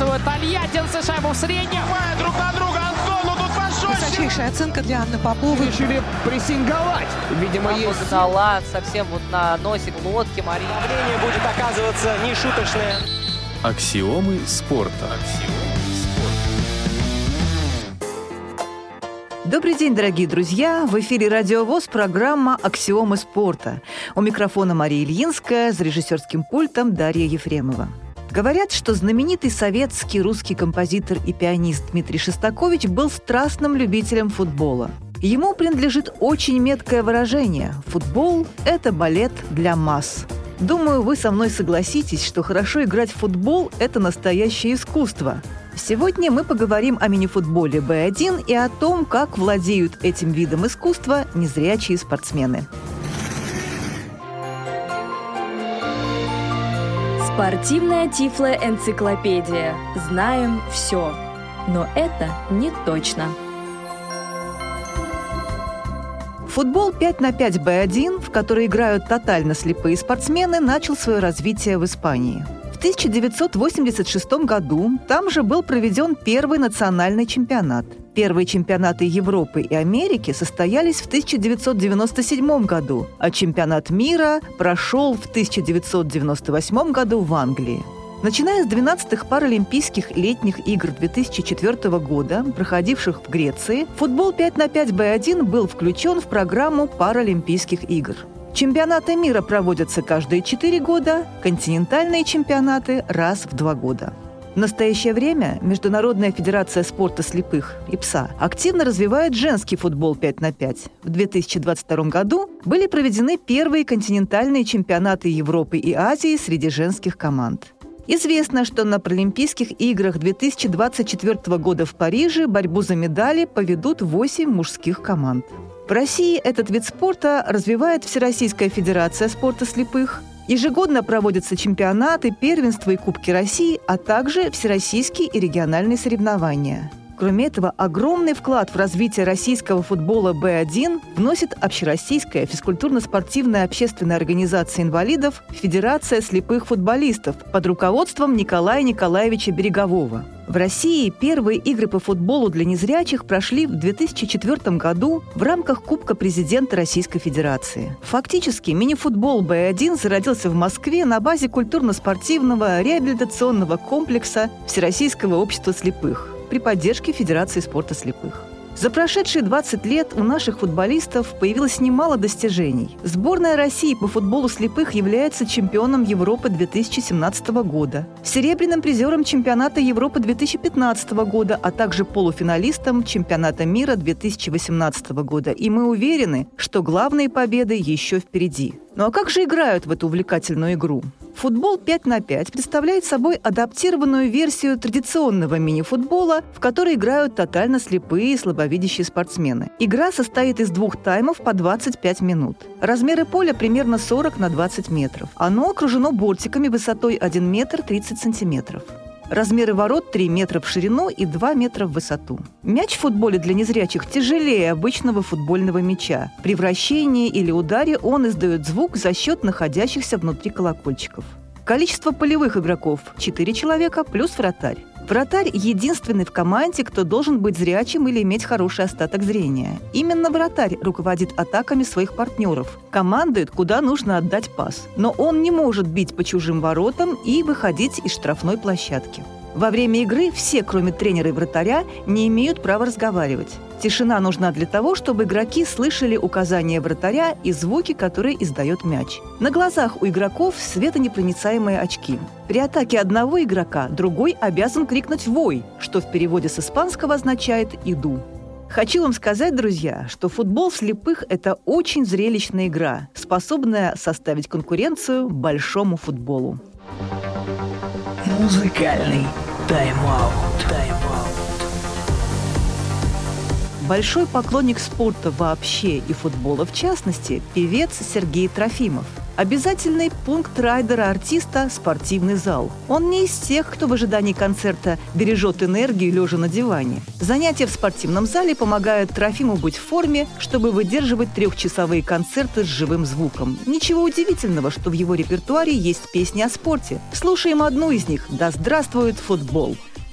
забрасывают тольяттинцы шайбу в среднюю. Друг на друга, Антон, тут пошел. Высочайшая оценка для Анны Поповой. Решили прессинговать. Видимо, есть... Погнала совсем вот на носик лодки Мария. Давление будет оказываться нешуточное. Аксиомы спорта. Добрый день, дорогие друзья! В эфире Радио ВОС, программа «Аксиомы спорта». У микрофона Мария Ильинская, за режиссерским пультом Дарья Ефремова. Говорят, что знаменитый советский русский композитор и пианист Дмитрий Шостакович был страстным любителем футбола. Ему принадлежит очень меткое выражение «футбол – это балет для масс». Думаю, вы со мной согласитесь, что хорошо играть в футбол – это настоящее искусство. Сегодня мы поговорим о мини-футболе Б1 и о том, как владеют этим видом искусства незрячие спортсмены. Спортивная тифлоэнциклопедия. Знаем все. Но это не точно. Футбол 5х5 Б1, в который играют тотально слепые спортсмены, начал свое развитие в Испании. В 1986 году там же был проведен первый национальный чемпионат. Первые чемпионаты Европы и Америки состоялись в 1997 году, а чемпионат мира прошел в 1998 году в Англии. Начиная с 12-х Паралимпийских летних игр 2004 года, проходивших в Греции, футбол 5х5 Б1 был включен в программу Паралимпийских игр. Чемпионаты мира проводятся каждые 4 года, континентальные чемпионаты – раз в 2 года. В настоящее время Международная федерация спорта слепых ИПСА активно развивает женский футбол 5х5. В 2022 году были проведены первые континентальные чемпионаты Европы и Азии среди женских команд. Известно, что на Паралимпийских играх 2024 года в Париже борьбу за медали поведут 8 мужских команд. В России этот вид спорта развивает Всероссийская федерация спорта слепых. Ежегодно проводятся чемпионаты, первенства и Кубки России, а также всероссийские и региональные соревнования. Кроме этого, огромный вклад в развитие российского футбола Б1 вносит Общероссийская физкультурно-спортивная общественная организация инвалидов Федерация слепых футболистов под руководством Николая Николаевича Берегового. В России первые игры по футболу для незрячих прошли в 2004 году в рамках Кубка президента Российской Федерации. Фактически, мини-футбол Б1 зародился в Москве на базе культурно-спортивного реабилитационного комплекса Всероссийского общества слепых при поддержке Федерации спорта слепых. За прошедшие 20 лет у наших футболистов появилось немало достижений. Сборная России по футболу слепых является чемпионом Европы 2017 года, серебряным призером чемпионата Европы 2015 года, а также полуфиналистом чемпионата мира 2018 года. И мы уверены, что главные победы еще впереди. Ну а как же играют в эту увлекательную игру? Футбол 5х5 представляет собой адаптированную версию традиционного мини-футбола, в которой играют тотально слепые и слабовидящие спортсмены. Игра состоит из 2 таймов по 25 минут. Размеры поля примерно 40 на 20 метров. Оно окружено бортиками высотой 1 метр 30 сантиметров. Размеры ворот 3 метра в ширину и 2 метра в высоту. Мяч в футболе для незрячих тяжелее обычного футбольного мяча. При вращении или ударе он издает звук за счет находящихся внутри колокольчиков. Количество полевых игроков – 4 человека плюс вратарь. Вратарь – единственный в команде, кто должен быть зрячим или иметь хороший остаток зрения. Именно вратарь руководит атаками своих партнеров, командует, куда нужно отдать пас. Но он не может бить по чужим воротам и выходить из штрафной площадки. Во время игры все, кроме тренера и вратаря, не имеют права разговаривать. Тишина нужна для того, чтобы игроки слышали указания вратаря и звуки, которые издает мяч. На глазах у игроков светонепроницаемые очки. При атаке одного игрока другой обязан крикнуть «Вой!», что в переводе с испанского означает «иду». Хочу вам сказать, друзья, что футбол слепых – это очень зрелищная игра, способная составить конкуренцию большому футболу. Музыкальный тайм-аут. Большой поклонник спорта вообще и футбола в частности – певец Сергей Трофимов. Обязательный пункт райдера-артиста – спортивный зал. Он не из тех, кто в ожидании концерта бережет энергию, лежа на диване. Занятия в спортивном зале помогают Трофиму быть в форме, чтобы выдерживать 3-часовые концерты с живым звуком. Ничего удивительного, что в его репертуаре есть песни о спорте. Слушаем одну из них «Да здравствует футбол».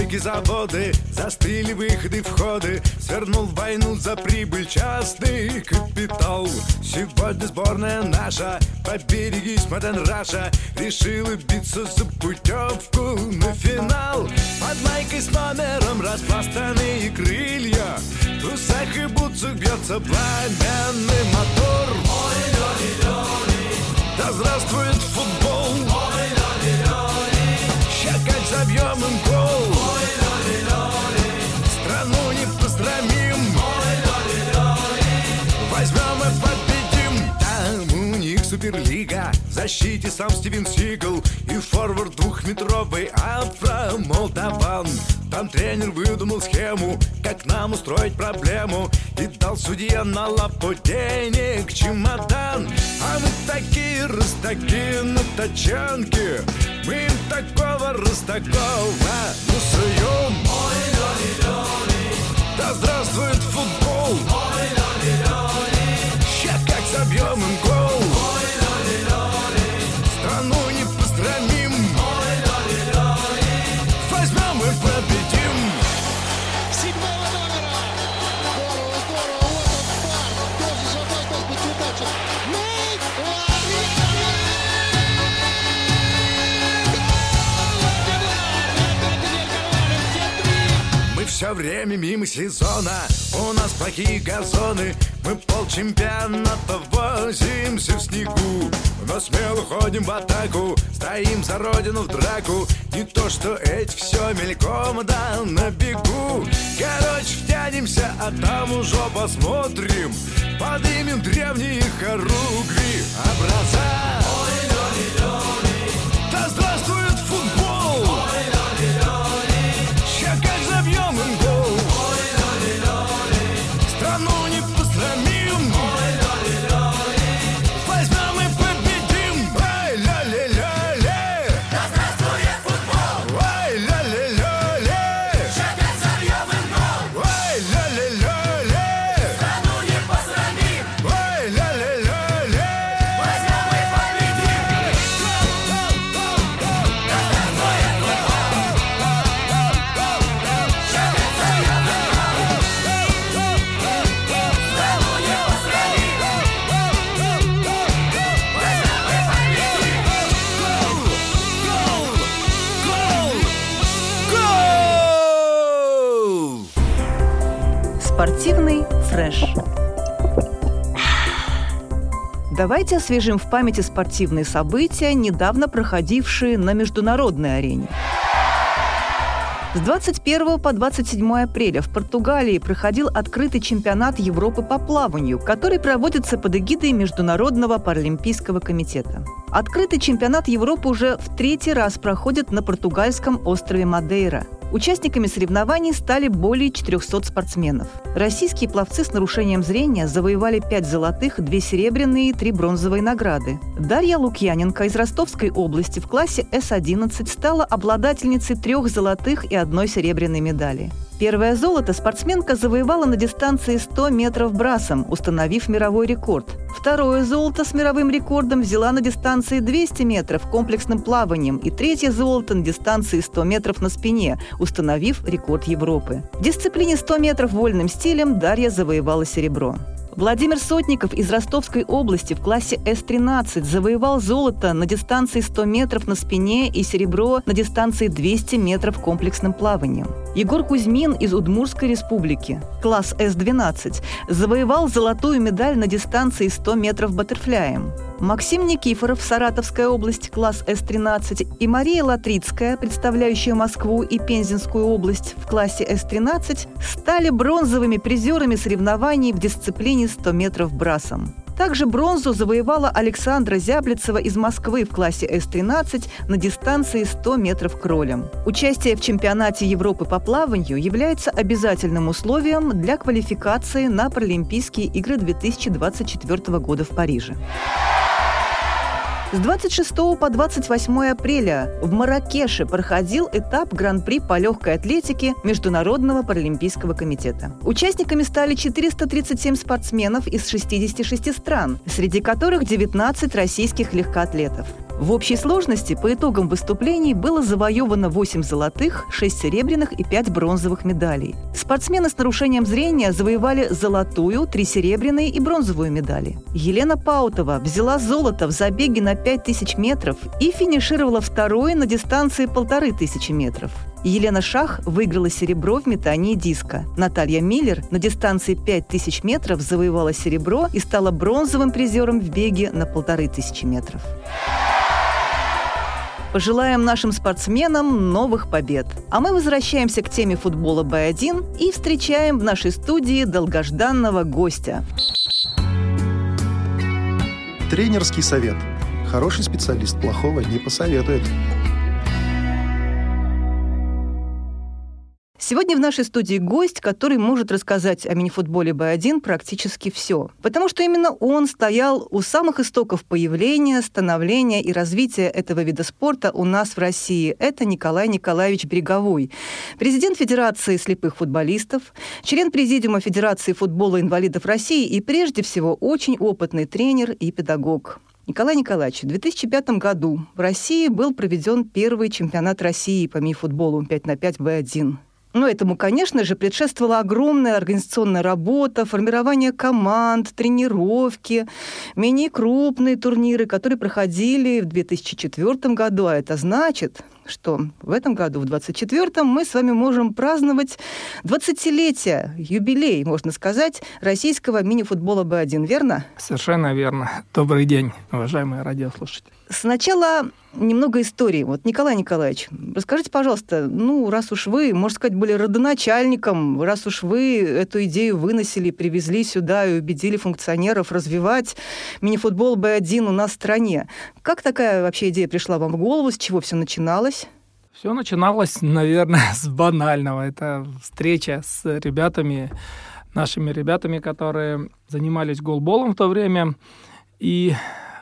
Фабрики, заводы, застыли выходы, входы. Свернул в войну за прибыль частный капитал. Сегодня сборная наша, поберегись, Маден Раша, решила биться за путевку на финал. Под майкой с номером распластанные крылья, в трусах и бутсах бьется пламенный мотор. Да здравствует футбол! Ща как забьем им гол! Страну не посрамим! Возьмем и победим! Там у них Суперлига, в защите сам Стивен Сигал и форвард двухметровый Афро Молдаван. Там тренер выдумал схему, как нам устроить проблему, и дал судье на лапу денег чемодан. А мы такие растаки на тачанке, мы им такого растакова насуем. Да здравствует футбол! Ща как забьем им гол! Страну не посрамим! Возьмем и победим! Седьмого номера. Здорово, вот он, тоже шагай, сейчас быть удачи. Мы все время мимо сезона, у нас плохие газоны, мы полчемпионата возимся в снегу. Но смело ходим в атаку, стоим за родину в драку. Не то что эти все мельком, да на бегу. Короче, втянемся, а там уже посмотрим, поднимем древние хоругви образа. Да здравствует футбол! Ща как забьем им гол! Страну не посрамим! Возьмем и победим! Ай, ля-ля-ля-ля! Да здравствует футбол! Ай, ля-ля-ля-ля! Ща как забьем им гол! Ай, ля-ля-ля-ля! Страну не посрамим! Ай, ля-ля-ля-ля! Возьмем и победим! Спортивный фреш. Давайте освежим в памяти спортивные события, недавно проходившие на международной арене. С 21 по 27 апреля в Португалии проходил открытый чемпионат Европы по плаванию, который проводится под эгидой Международного паралимпийского комитета. Открытый чемпионат Европы уже в 3-й раз проходит на португальском острове Мадейра. Участниками соревнований стали более 400 спортсменов. Российские пловцы с нарушением зрения завоевали 5 золотых, 2 серебряные и 3 бронзовые награды. Дарья Лукьяненко из Ростовской области в классе С-11 стала обладательницей 3 золотых и 1 серебряной медали. Первое золото спортсменка завоевала на дистанции 100 метров брасом, установив мировой рекорд. Второе золото с мировым рекордом взяла на дистанции 200 метров комплексным плаванием и третье золото на дистанции 100 метров на спине, установив рекорд Европы. В дисциплине 100 метров вольным стилем Дарья завоевала серебро. Владимир Сотников из Ростовской области в классе С-13 завоевал золото на дистанции 100 метров на спине и серебро на дистанции 200 метров комплексным плаванием. Егор Кузьмин из Удмуртской республики, класс С-12, завоевал золотую медаль на дистанции 100 метров баттерфляем. Максим Никифоров, Саратовская область, класс С-13, и Мария Латрицкая, представляющая Москву и Пензенскую область в классе С-13, стали бронзовыми призерами соревнований в дисциплине 100 метров брасом. Также бронзу завоевала Александра Зяблицева из Москвы в классе С-13 на дистанции 100 метров кролем. Участие в чемпионате Европы по плаванию является обязательным условием для квалификации на Паралимпийские игры 2024 года в Париже. С 26 по 28 апреля в Марракеше проходил этап Гран-при по легкой атлетике Международного паралимпийского комитета. Участниками стали 437 спортсменов из 66 стран, среди которых 19 российских легкоатлетов. В общей сложности по итогам выступлений было завоевано 8 золотых, 6 серебряных и 5 бронзовых медалей. Спортсмены с нарушением зрения завоевали золотую, 3 серебряные и бронзовую медали. Елена Паутова взяла золото в забеге на 5000 метров и финишировала второй на дистанции 1500 метров. Елена Шах выиграла серебро в метании диска. Наталья Миллер на дистанции 5000 метров завоевала серебро и стала бронзовым призером в беге на 1500 метров. Пожелаем нашим спортсменам новых побед. А мы возвращаемся к теме футбола Б1 и встречаем в нашей студии долгожданного гостя. Тренерский совет. Хороший специалист плохого не посоветует. Сегодня в нашей студии гость, который может рассказать о мини-футболе Б1 практически все. Потому что именно он стоял у самых истоков появления, становления и развития этого вида спорта у нас в России. Это Николай Николаевич Береговой, президент Федерации слепых футболистов, член Президиума Федерации футбола инвалидов России и, прежде всего, очень опытный тренер и педагог. Николай Николаевич, в 2005 году в России был проведен первый чемпионат России по мини-футболу 5х5 Б1. Но этому, конечно же, предшествовала огромная организационная работа, формирование команд, тренировки, менее крупные турниры, которые проходили в 2004 году. А это значит, что в этом году, в 2024, мы с вами можем праздновать 20-летие, юбилей, можно сказать, российского мини-футбола Б1, верно? Совершенно верно. Добрый день, уважаемые радиослушатели. Сначала немного истории. Вот, Николай Николаевич, расскажите, пожалуйста, раз уж вы, можно сказать, были родоначальником, раз уж вы эту идею выносили, привезли сюда и убедили функционеров развивать мини-футбол Б1 у нас в стране, как такая вообще идея пришла вам в голову, с чего все начиналось? Все начиналось, наверное, с банального. Это встреча с ребятами, нашими ребятами, которые занимались голболом в то время, и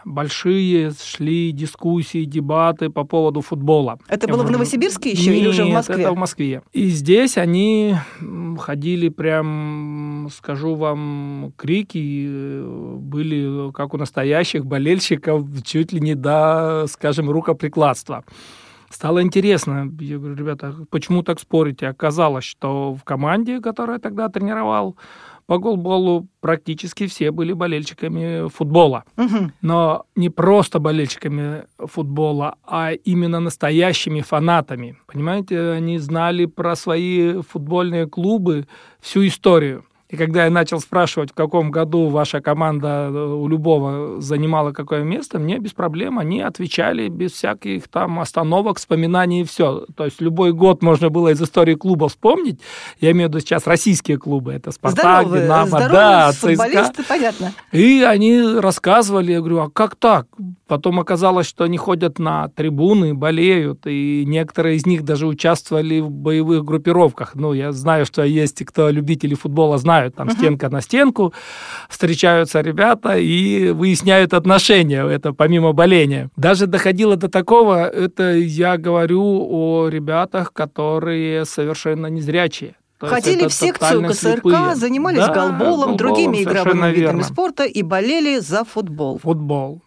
большие шли дискуссии, дебаты по поводу футбола. Это было в Новосибирске еще или уже в Москве? Это в Москве. И здесь они ходили прям, скажу вам, крики были, как у настоящих болельщиков, чуть ли не до, скажем, рукоприкладства. Стало интересно. Я говорю, ребята, почему так спорите? Оказалось, что в команде, которую я тогда тренировал, по голболу практически все были болельщиками футбола. Угу. Но не просто болельщиками футбола, а именно настоящими фанатами. Понимаете, они знали про свои футбольные клубы всю историю. И когда я начал спрашивать, в каком году ваша команда у любого занимала какое место, мне без проблем они отвечали без всяких там остановок, вспоминаний и все. То есть любой год можно было из истории клуба вспомнить. Я имею в виду сейчас российские клубы. Это «Спартак», «Динамо», да, ЦСКА. Понятно. И они рассказывали, я говорю, а как так? Потом оказалось, что они ходят на трибуны, болеют, и некоторые из них даже участвовали в боевых группировках. Я знаю, что есть кто любители футбола, знают, там стенка на стенку, встречаются ребята и выясняют отношения, это помимо боления. Даже доходило до такого, это я говорю о ребятах, которые совершенно незрячие. Ходили в секцию КСРК, слепые. Занимались голболом, другими игровыми видами спорта и болели за футбол. Футбол.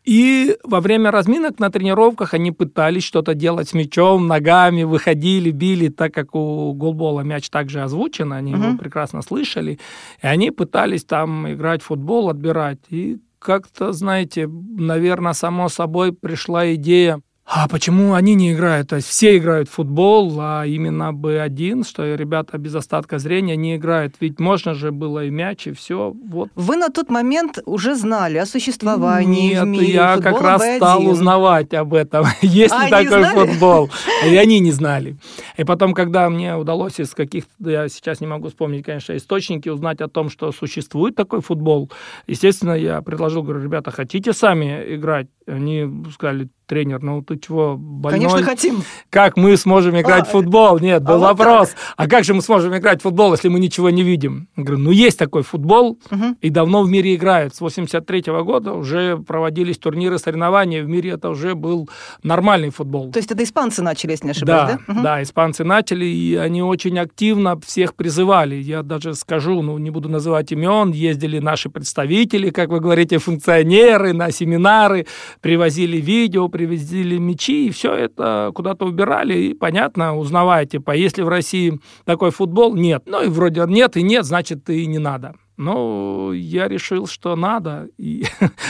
И во время разминок на тренировках они пытались что-то делать с мячом, ногами, выходили, били, так как у голбола мяч также озвучен, они его прекрасно слышали, и они пытались там играть в футбол, отбирать. И как-то, знаете, наверное, само собой пришла идея, а почему они не играют? То есть все играют в футбол, а именно Б1, что ребята без остатка зрения не играют. Ведь можно же было и мяч, и все. Вот. Вы на тот момент уже знали о существовании в мире я футбола как раз Б1. Стал узнавать об этом. Есть ли такой футбол? И они не знали. И потом, когда мне удалось из каких-то, я сейчас не могу вспомнить, конечно, источники, узнать о том, что существует такой футбол, естественно, я предложил, говорю, ребята, хотите сами играть? Они сказали, тренер, ты чего, больной? Конечно, хотим. Как мы сможем играть в футбол? Нет, был вопрос. А как же мы сможем играть в футбол, если мы ничего не видим? Я говорю, есть такой футбол, и давно в мире играют. С 1983 года уже проводились турниры, соревнования, в мире это уже был нормальный футбол. То есть это испанцы начали, если не ошибаюсь, да? Да, испанцы начали, и они очень активно всех призывали. Я даже скажу, не буду называть имен, ездили наши представители, как вы говорите, функционеры на семинары, привозили видео, привезли мячи, и все это куда-то убирали, и, понятно, узнавая, типа, если в России такой футбол, нет. Ну, и вроде нет, и нет, значит, и не надо. Но я решил, что надо, и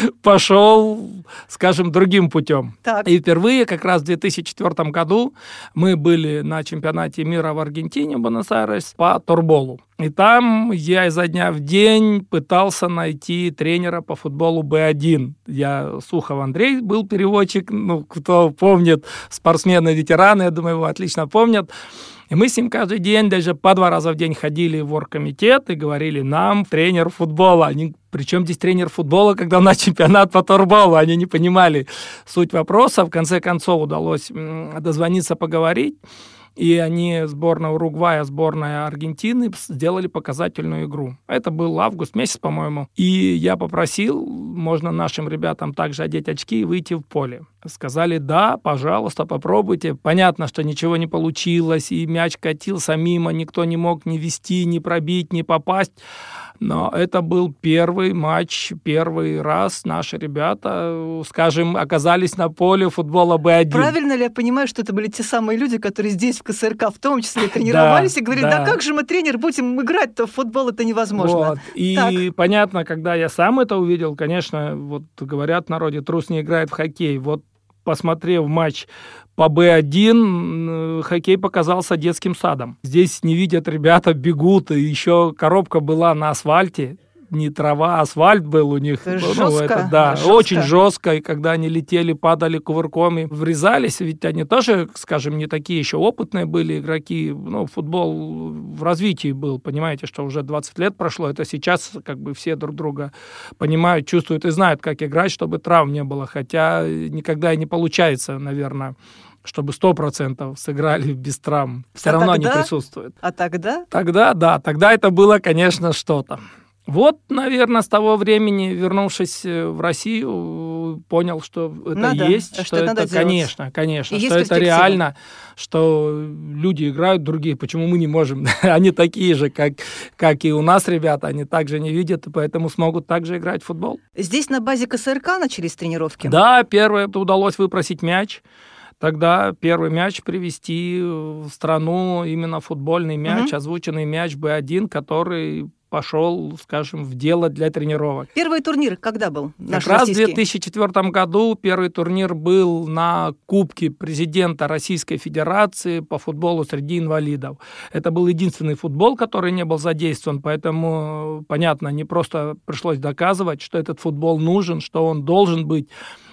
пошел, скажем, другим путем. Так. И впервые, как раз в 2004 году, мы были на чемпионате мира в Аргентине, Буэнос-Айрес, по торболу. И там я изо дня в день пытался найти тренера по футболу Б1. Сухов Андрей был переводчик, ну, кто помнит, спортсмены-ветераны, я думаю, его отлично помнят. И мы с ним каждый день, даже по 2 раза в день ходили в оргкомитет и говорили, нам тренер футбола. Причем здесь тренер футбола, когда у нас чемпионат по торболу? Они не понимали суть вопроса. В конце концов удалось дозвониться, поговорить. И они, сборная Уругвая, сборная Аргентины, сделали показательную игру. Это был август месяц, по-моему. И я попросил, можно нашим ребятам также одеть очки и выйти в поле. Сказали, да, пожалуйста, попробуйте. Понятно, что ничего не получилось, и мяч катился мимо, никто не мог ни вести, ни пробить, ни попасть. Но это был первый матч, первый раз наши ребята, скажем, оказались на поле футбола Б1. Правильно ли я понимаю, что это были те самые люди, которые здесь в КСРК в том числе тренировались и говорили, да как же мы, тренер, будем играть-то в футбол, это невозможно. Вот. И понятно, когда я сам это увидел, конечно, вот говорят в народе, трус не играет в хоккей. Вот посмотрев матч по Б1, хоккей показался детским садом. Здесь не видят ребята, бегут, и еще коробка была на асфальте. Не трава, асфальт был у них. Жестко. Жестко. Очень жестко. И когда они летели, падали кувырком и врезались, ведь они тоже, скажем, не такие еще опытные были игроки. Ну, футбол в развитии был, понимаете, что уже 20 лет прошло. Это сейчас как бы все друг друга понимают, чувствуют и знают, как играть, чтобы травм не было. Хотя никогда и не получается, наверное, чтобы 100% сыграли без травм. Все равно они присутствуют. А тогда? Тогда это было, конечно, что-то. Вот, наверное, с того времени, вернувшись в Россию, понял, что это есть, что это, конечно, что это реально, что люди играют другие, почему мы не можем? Они такие же, как и у нас ребята, они также не видят, и поэтому смогут также играть в футбол. Здесь на базе КСРК начались тренировки? Да, первое удалось выпросить мяч. Тогда первый мяч привезти в страну, именно футбольный мяч, озвученный мяч Б1, который пошел, скажем, в дело для тренировок. Первый турнир когда был? Как раз в 2004 году первый турнир был на Кубке президента Российской Федерации по футболу среди инвалидов. Это был единственный футбол, который не был задействован, поэтому, понятно, не просто пришлось доказывать, что этот футбол нужен, что он должен быть.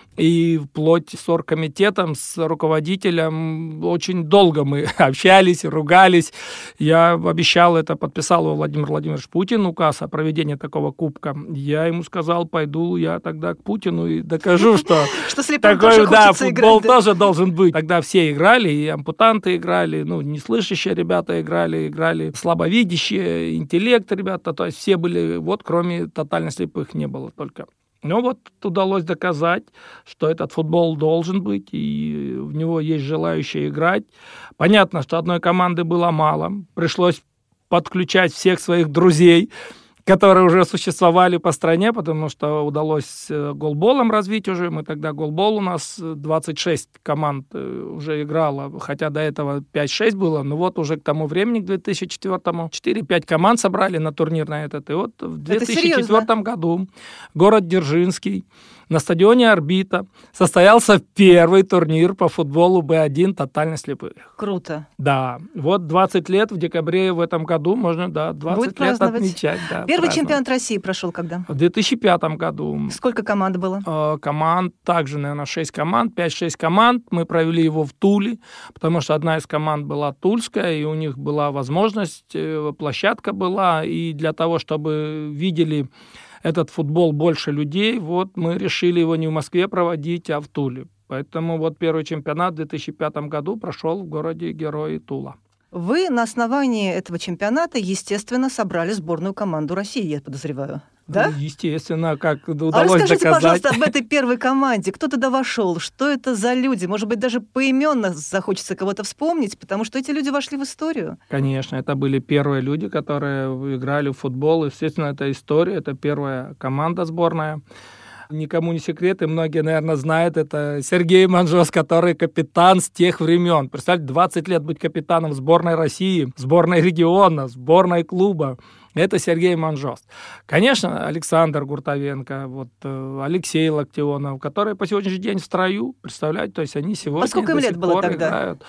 И вплоть с оргкомитетом, с руководителем очень долго мы общались, ругались. Я обещал это, подписал его Владимир Владимирович Путин, указ о проведении такого кубка. Я ему сказал, пойду я тогда к Путину и докажу, что такой, футбол тоже должен быть. Тогда все играли, и ампутанты играли, неслышащие ребята играли слабовидящие, интеллект ребята, то есть все были, вот кроме тотально слепых не было только. Но вот удалось доказать, что этот футбол должен быть, и в него есть желающие играть. Понятно, что одной команды было мало. Пришлось подключать всех своих друзей, которые уже существовали по стране, потому что удалось голболом развить уже. Мы тогда голбол у нас 26 команд уже играло, хотя до этого 5-6 было. Но вот уже к тому времени, к 2004-му, 4-5 команд собрали на турнир на этот. И вот в 2004 году город Дзержинский на стадионе «Орбита» состоялся первый турнир по футболу Б1 тотально слепых. Круто. Да. Вот 20 лет в декабре в этом году можно, 20 лет отмечать. Да, первый чемпионат России прошел когда? В 2005 году. Сколько команд было? Команд также, наверное, 6 команд, 5-6 команд. Мы провели его в Туле, потому что одна из команд была тульская, и у них была возможность, площадка была, и для того, чтобы видели этот футбол больше людей, вот мы решили его не в Москве проводить, а в Туле. Поэтому вот первый чемпионат в 2005 году прошел в городе Герои Тула. Вы на основании этого чемпионата, естественно, собрали сборную команду России, я подозреваю. Да? Естественно, как удалось расскажите, доказать. Пожалуйста, об этой первой команде. Кто туда вошел? Что это за люди? Может быть, даже поименно захочется кого-то вспомнить, потому что эти люди вошли в историю. Конечно, это были первые люди, которые играли в футбол. Естественно, это история, это первая команда сборная. Никому не секрет, и многие, наверное, знают, это Сергей Манжос, который капитан с тех времен. Представьте, 20 лет быть капитаном сборной России, сборной региона, сборной клуба. Это Сергей Манжос. Конечно, Александр Гуртовенко, Алексей Локтионов, которые по сегодняшний день в строю, представляете, то есть они сегодня сколько им лет было тогда? Играют.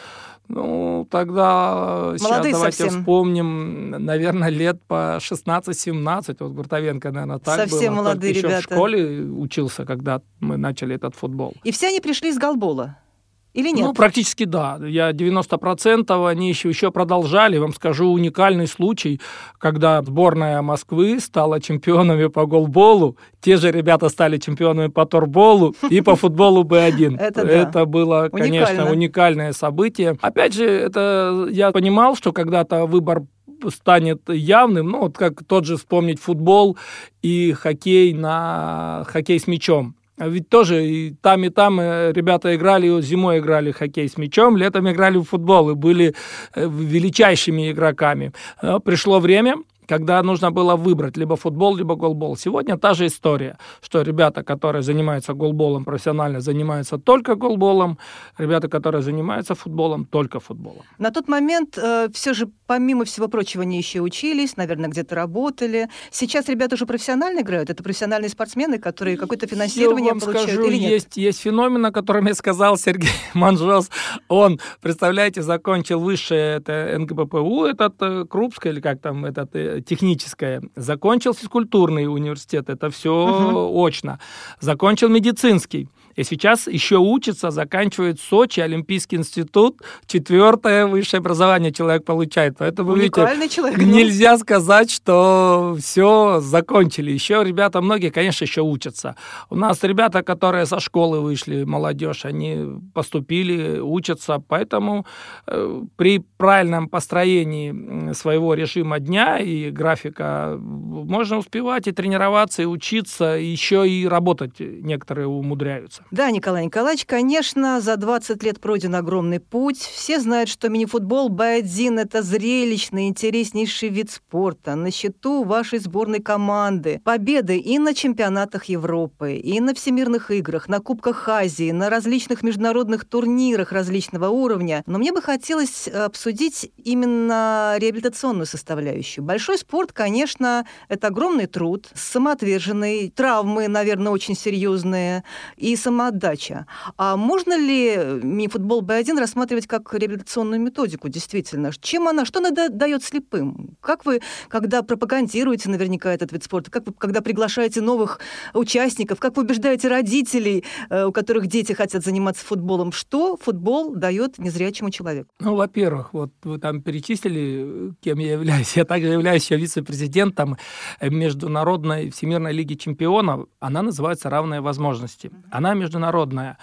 Тогда молодые сейчас давайте совсем. Вспомним, наверное, лет по 16-17. Вот Гуртовенко, наверное, так было. Совсем молодые еще ребята. в школе учился, когда мы начали этот футбол. И все они пришли из голбола? Или нет? Практически да. 90% они еще продолжали. Вам скажу уникальный случай, когда сборная Москвы стала чемпионами по голболу, те же ребята стали чемпионами по торболу и по футболу Б1. Это было, конечно, уникальное событие. Опять же, я понимал, что когда-то выбор станет явным, как тот же вспомнить футбол и хоккей с мячом. Ведь тоже и там ребята играли, зимой играли в хоккей с мячом, летом играли в футбол и были величайшими игроками. Пришло время, когда нужно было выбрать либо футбол, либо голбол. Сегодня та же история, что ребята, которые занимаются голболом профессионально, занимаются только голболом, ребята, которые занимаются футболом, только футболом. На тот момент все же, помимо всего прочего, они еще учились, наверное, где-то работали. Сейчас ребята уже профессионально играют? Это профессиональные спортсмены, которые какое-то финансирование получают или нет? Есть феномен, о котором я сказал, Сергей Манжос. Он, представляете, закончил высшее, это НГППУ, этот Крупское, или как там, техническое. Закончил физкультурный университет, это все очно. Закончил медицинский. И сейчас еще учится, заканчивает Сочи, Олимпийский институт, 4-е высшее образование человек получает. Поэтому, уникальный человек. Нельзя сказать, что все закончили. Еще ребята, многие, конечно, еще учатся. У нас ребята, которые со школы вышли, молодежь, они поступили, учатся. Поэтому при правильном построении своего режима дня и графика можно успевать и тренироваться, и учиться, и еще и работать некоторые умудряются. Да, Николай Николаевич, конечно, за 20 лет пройден огромный путь. Все знают, что мини-футбол Б1 – это зрелищный, интереснейший вид спорта. На счету вашей сборной команды победы и на чемпионатах Европы, и на всемирных играх, на Кубках Азии, на различных международных турнирах различного уровня. Но мне бы хотелось обсудить именно реабилитационную составляющую. Большой спорт, конечно, это огромный труд, самоотверженный, травмы, наверное, очень серьезные, и самоотдача. А можно ли мини-футбол Б1 рассматривать как реабилитационную методику, действительно? Что она дает слепым? Как вы, когда пропагандируете наверняка этот вид спорта, как вы, когда приглашаете новых участников, как вы убеждаете родителей, у которых дети хотят заниматься футболом, что футбол дает незрячему человеку? Во-первых, вы там перечислили, кем я являюсь. Я также являюсь еще вице-президентом Международной Всемирной Лиги Чемпионов. Она называется «Равные возможности». Она международная.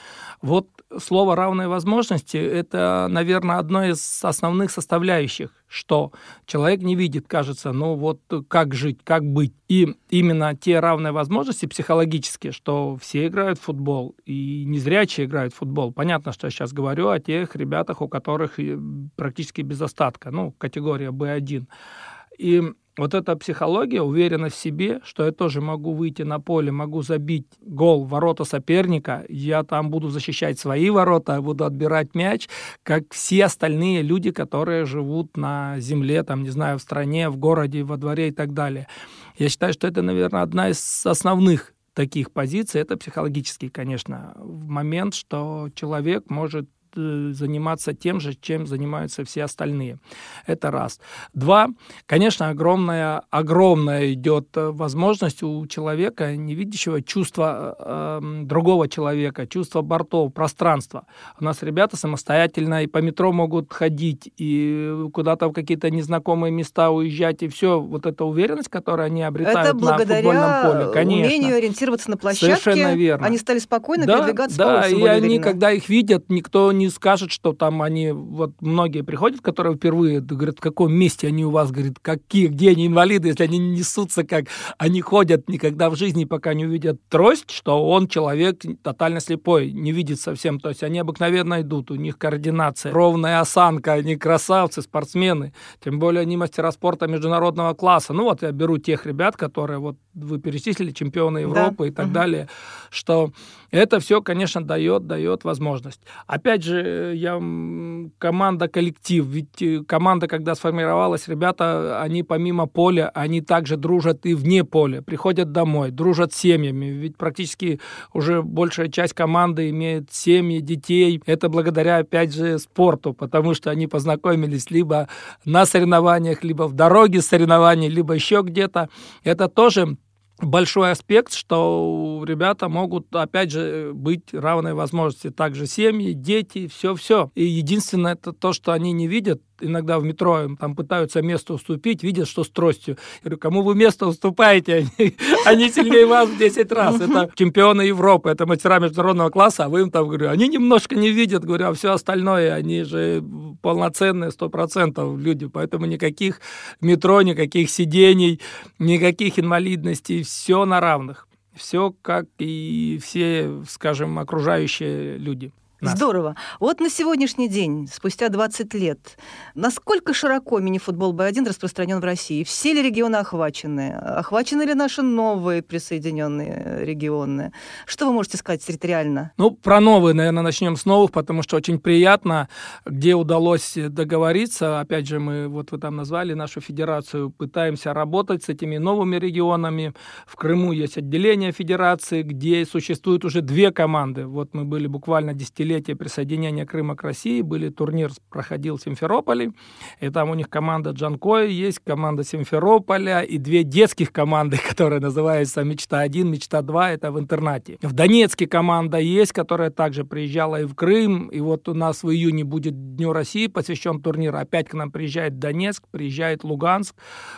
Слово «равные возможности» — это, наверное, одно из основных составляющих, что человек не видит, кажется, как жить, как быть. И именно те равные возможности психологические, что все играют в футбол, и незрячие играют в футбол. Понятно, что я сейчас говорю о тех ребятах, у которых практически без остатка, категория Б1. И эта психология, уверенность в себе, что я тоже могу выйти на поле, могу забить гол в ворота соперника, я там буду защищать свои ворота, буду отбирать мяч, как все остальные люди, которые живут на земле, в стране, в городе, во дворе и так далее. Я считаю, что это, наверное, одна из основных таких позиций. Это психологический, конечно, момент, что человек может заниматься тем же, чем занимаются все остальные. Это раз. Два, конечно, огромная идет возможность у человека, не видящего, чувства другого человека, чувства бортов, пространства. У нас ребята самостоятельно и по метро могут ходить, и куда-то в какие-то незнакомые места уезжать, и все, эта уверенность, которую они обретают на футбольном поле, конечно. Умению ориентироваться на площадке. Совершенно верно. Они стали спокойно передвигаться по улицам. Да, и они, когда их видят, никто не скажет, что там они, вот многие приходят, которые впервые, говорят, в каком месте они у вас, говорят, где они инвалиды, если они не несутся, как они ходят никогда в жизни, пока не увидят трость, что он человек тотально слепой, не видит совсем, то есть они обыкновенно идут, у них координация, ровная осанка, они красавцы, спортсмены, тем более они мастера спорта международного класса. Ну вот я беру тех ребят, которые вот вы перечислили, чемпионы Европы и так далее, что это все, конечно, дает возможность. Опять же, команда-коллектив, ведь команда, когда сформировалась, ребята, они помимо поля, они также дружат и вне поля, приходят домой, дружат с семьями, ведь практически уже большая часть команды имеет семьи, детей. Это благодаря, опять же, спорту, потому что они познакомились либо на соревнованиях, либо в дороге соревнований, либо еще где-то. Это тоже большой аспект, что ребята могут, опять же, быть равной возможности. Также семьи, дети, все-все. И единственное, это то, что они не видят. Иногда в метро им там пытаются место уступить, видят, что с тростью. Я говорю, кому вы место уступаете? Они сильнее вас в 10 раз. Это чемпионы Европы, это мастера международного класса, а вы им там, говорю, они немножко не видят, говорю, а все остальное, они же полноценные 100% люди, поэтому никаких метро, никаких сидений, никаких инвалидностей, все на равных. Все как и все, скажем, окружающие люди. Нас. Здорово. Вот на сегодняшний день, спустя 20 лет, насколько широко мини-футбол Б1 распространен в России? Все ли регионы охвачены? Охвачены ли наши новые присоединенные регионы? Что вы можете сказать территориально? Ну, про новые, наверное, начнем с новых, потому что очень приятно, где удалось договориться. Опять же, вы там назвали нашу федерацию, пытаемся работать с этими новыми регионами. В Крыму есть отделение федерации, где существует уже 2 команды. Вот мы были буквально 10 присоединения Крыма к России, турнир проходил в Симферополе, и там у них команда Джанкоя есть, команда Симферополя и 2 детских команды, которые называются «Мечта-1», «Мечта-2», это в интернате. В Донецке команда есть, которая также приезжала и в Крым, и вот у нас в июне будет Дню России посвящен турнир, опять к нам приезжает Донецк, приезжает Луганск,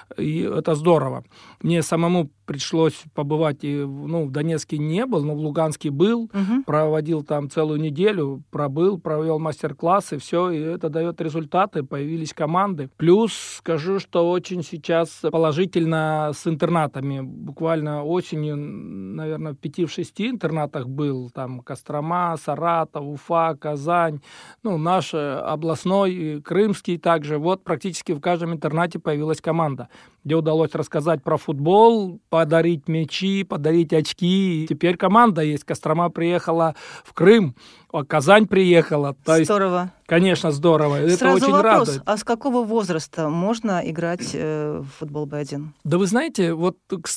и это здорово. Мне самому пришлось побывать, в Донецке не был, но в Луганске был, проводил там целую неделю, провел мастер-классы, все, и это дает результаты, появились команды. Плюс скажу, что очень сейчас положительно с интернатами. Буквально осенью, наверное, в 5-6 интернатах был, там Кострома, Саратов, Уфа, Казань, наш областной, крымский также. Вот практически в каждом интернате появилась команда, где удалось рассказать про футбол, подарить мячи, подарить очки. Теперь команда есть. Кострома приехала в Крым, Казань приехала. Здорово. Конечно, здорово. Сразу это очень вопрос, радует. А с какого возраста можно играть в футбол Б1? Да вы знаете, вот,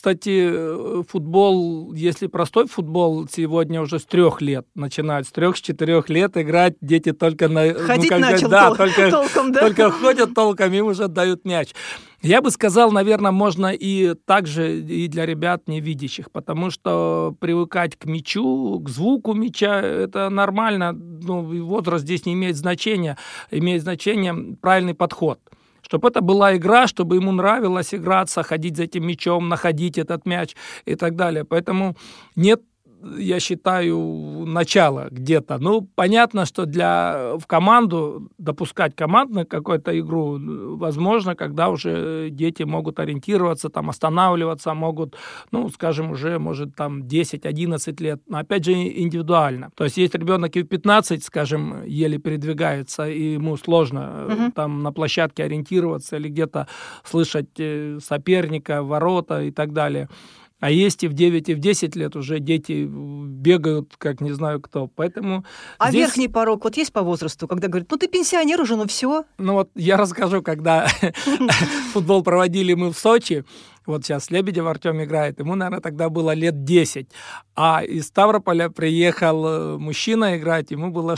кстати, футбол, если простой футбол, сегодня уже с 3 лет начинают, с 3-4 лет играть, дети только ходить начал толком, да? Только ходят толком, им уже дают мяч. Я бы сказал, наверное, можно и также и для ребят невидящих, потому что привыкать к мячу, к звуку мяча, это нормально, возраст здесь не имеет значения, имеет значение правильный подход. Чтобы это была игра, чтобы ему нравилось играться, ходить за этим мячом, находить этот мяч и так далее. Поэтому нет, я считаю, начала где-то. Понятно, что в команду, допускать командную какую-то игру возможно, когда уже дети могут ориентироваться, там, останавливаться, могут, скажем, уже, может, там, 10-11 лет. Но, опять же, индивидуально. То есть, есть ребенок и в 15, скажем, еле передвигается, и ему сложно там на площадке ориентироваться или где-то слышать соперника, ворота и так далее. А есть и в 9, и в 10 лет уже дети бегают, как не знаю кто. Поэтому здесь... верхний порог вот есть по возрасту, когда говорят, ты пенсионер уже, все? Я расскажу, когда футбол проводили мы в Сочи. Вот сейчас Лебедев Артем играет, ему, наверное, тогда было лет 10. А из Ставрополя приехал мужчина играть, ему было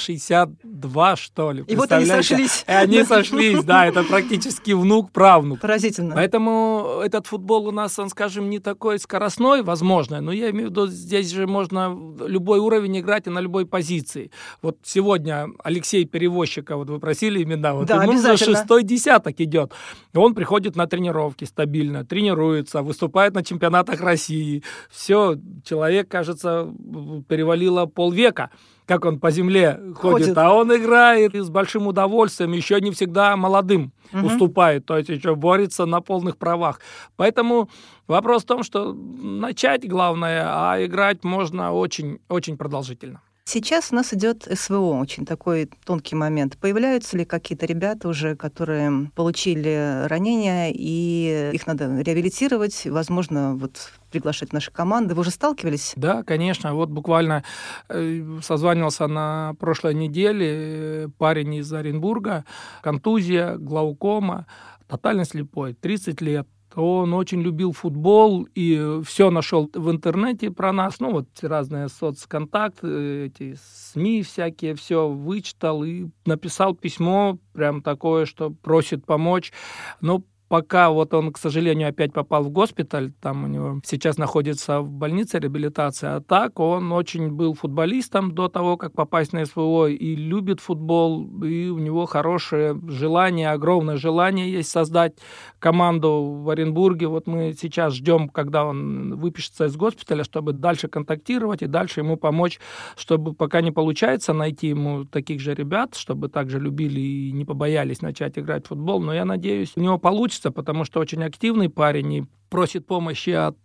62, что ли. И вот они сошлись. И они сошлись, да, это практически внук-правнук. Поразительно. Поэтому этот футбол у нас, он, скажем, не такой скоростной, возможно, но я имею в виду, здесь же можно любой уровень играть и на любой позиции. Вот сегодня Алексей Перевозчика, вот вы просили имена, вот да, ему уже обязательно. 6-й десяток идет. Он приходит на тренировки стабильно, тренируется, выступает на чемпионатах России. Все, человек, кажется, перевалило полвека. как он по земле ходит, а он играет и с большим удовольствием, еще не всегда молодым уступает, то есть еще борется на полных правах. Поэтому вопрос в том, что начать главное, а играть можно очень продолжительно. Сейчас у нас идет СВО, очень такой тонкий момент. Появляются ли какие-то ребята уже, которые получили ранения, и их надо реабилитировать, возможно, вот приглашать в наши команды? Вы уже сталкивались? Да, конечно. Вот буквально созванивался на прошлой неделе парень из Оренбурга, контузия, глаукома, тотально слепой, 30 лет. Он очень любил футбол и все нашел в интернете про нас, ну вот разные соцконтакты, эти СМИ всякие, все вычитал и написал письмо прям такое, что просит помочь. Но пока вот он, к сожалению, опять попал в госпиталь, там у него сейчас находится в больнице реабилитация, а так он очень был футболистом до того, как попасть на СВО, и любит футбол, и у него хорошее желание, огромное желание есть создать команду в Оренбурге. Вот мы сейчас ждем, когда он выпишется из госпиталя, чтобы дальше контактировать и дальше ему помочь, чтобы пока не получается найти ему таких же ребят, чтобы также любили и не побоялись начать играть в футбол, но я надеюсь, у него получится, потому что очень активный парень и просит помощи от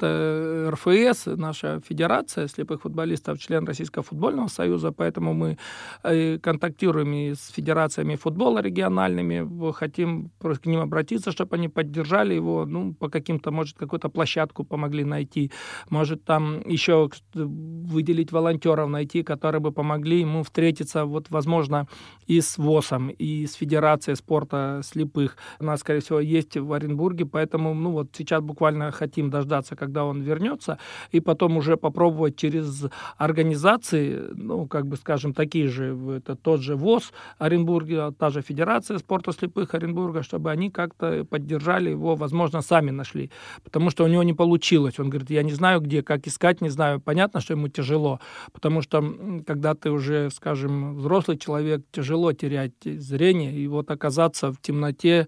РФС, наша федерация слепых футболистов, член Российского футбольного союза, поэтому мы контактируем и с федерациями футбола региональными, хотим к ним обратиться, чтобы они поддержали его, ну, по каким-то, может, какую-то площадку помогли найти, может, там еще выделить волонтеров найти, которые бы помогли ему встретиться, вот, возможно, и с ВОСом, и с Федерацией спорта слепых. У нас, скорее всего, есть в Оренбурге, поэтому, ну, вот сейчас буквально хотим дождаться, когда он вернется, и потом уже попробовать через организации, ну, как бы, скажем, такие же, это тот же ВОС Оренбурга, та же Федерация спорта слепых Оренбурга, чтобы они как-то поддержали его, возможно, сами нашли, потому что у него не получилось. Он говорит, я не знаю где, как искать, не знаю. Понятно, что ему тяжело, потому что, когда ты уже, скажем, взрослый человек, тяжело терять зрение, и вот оказаться в темноте,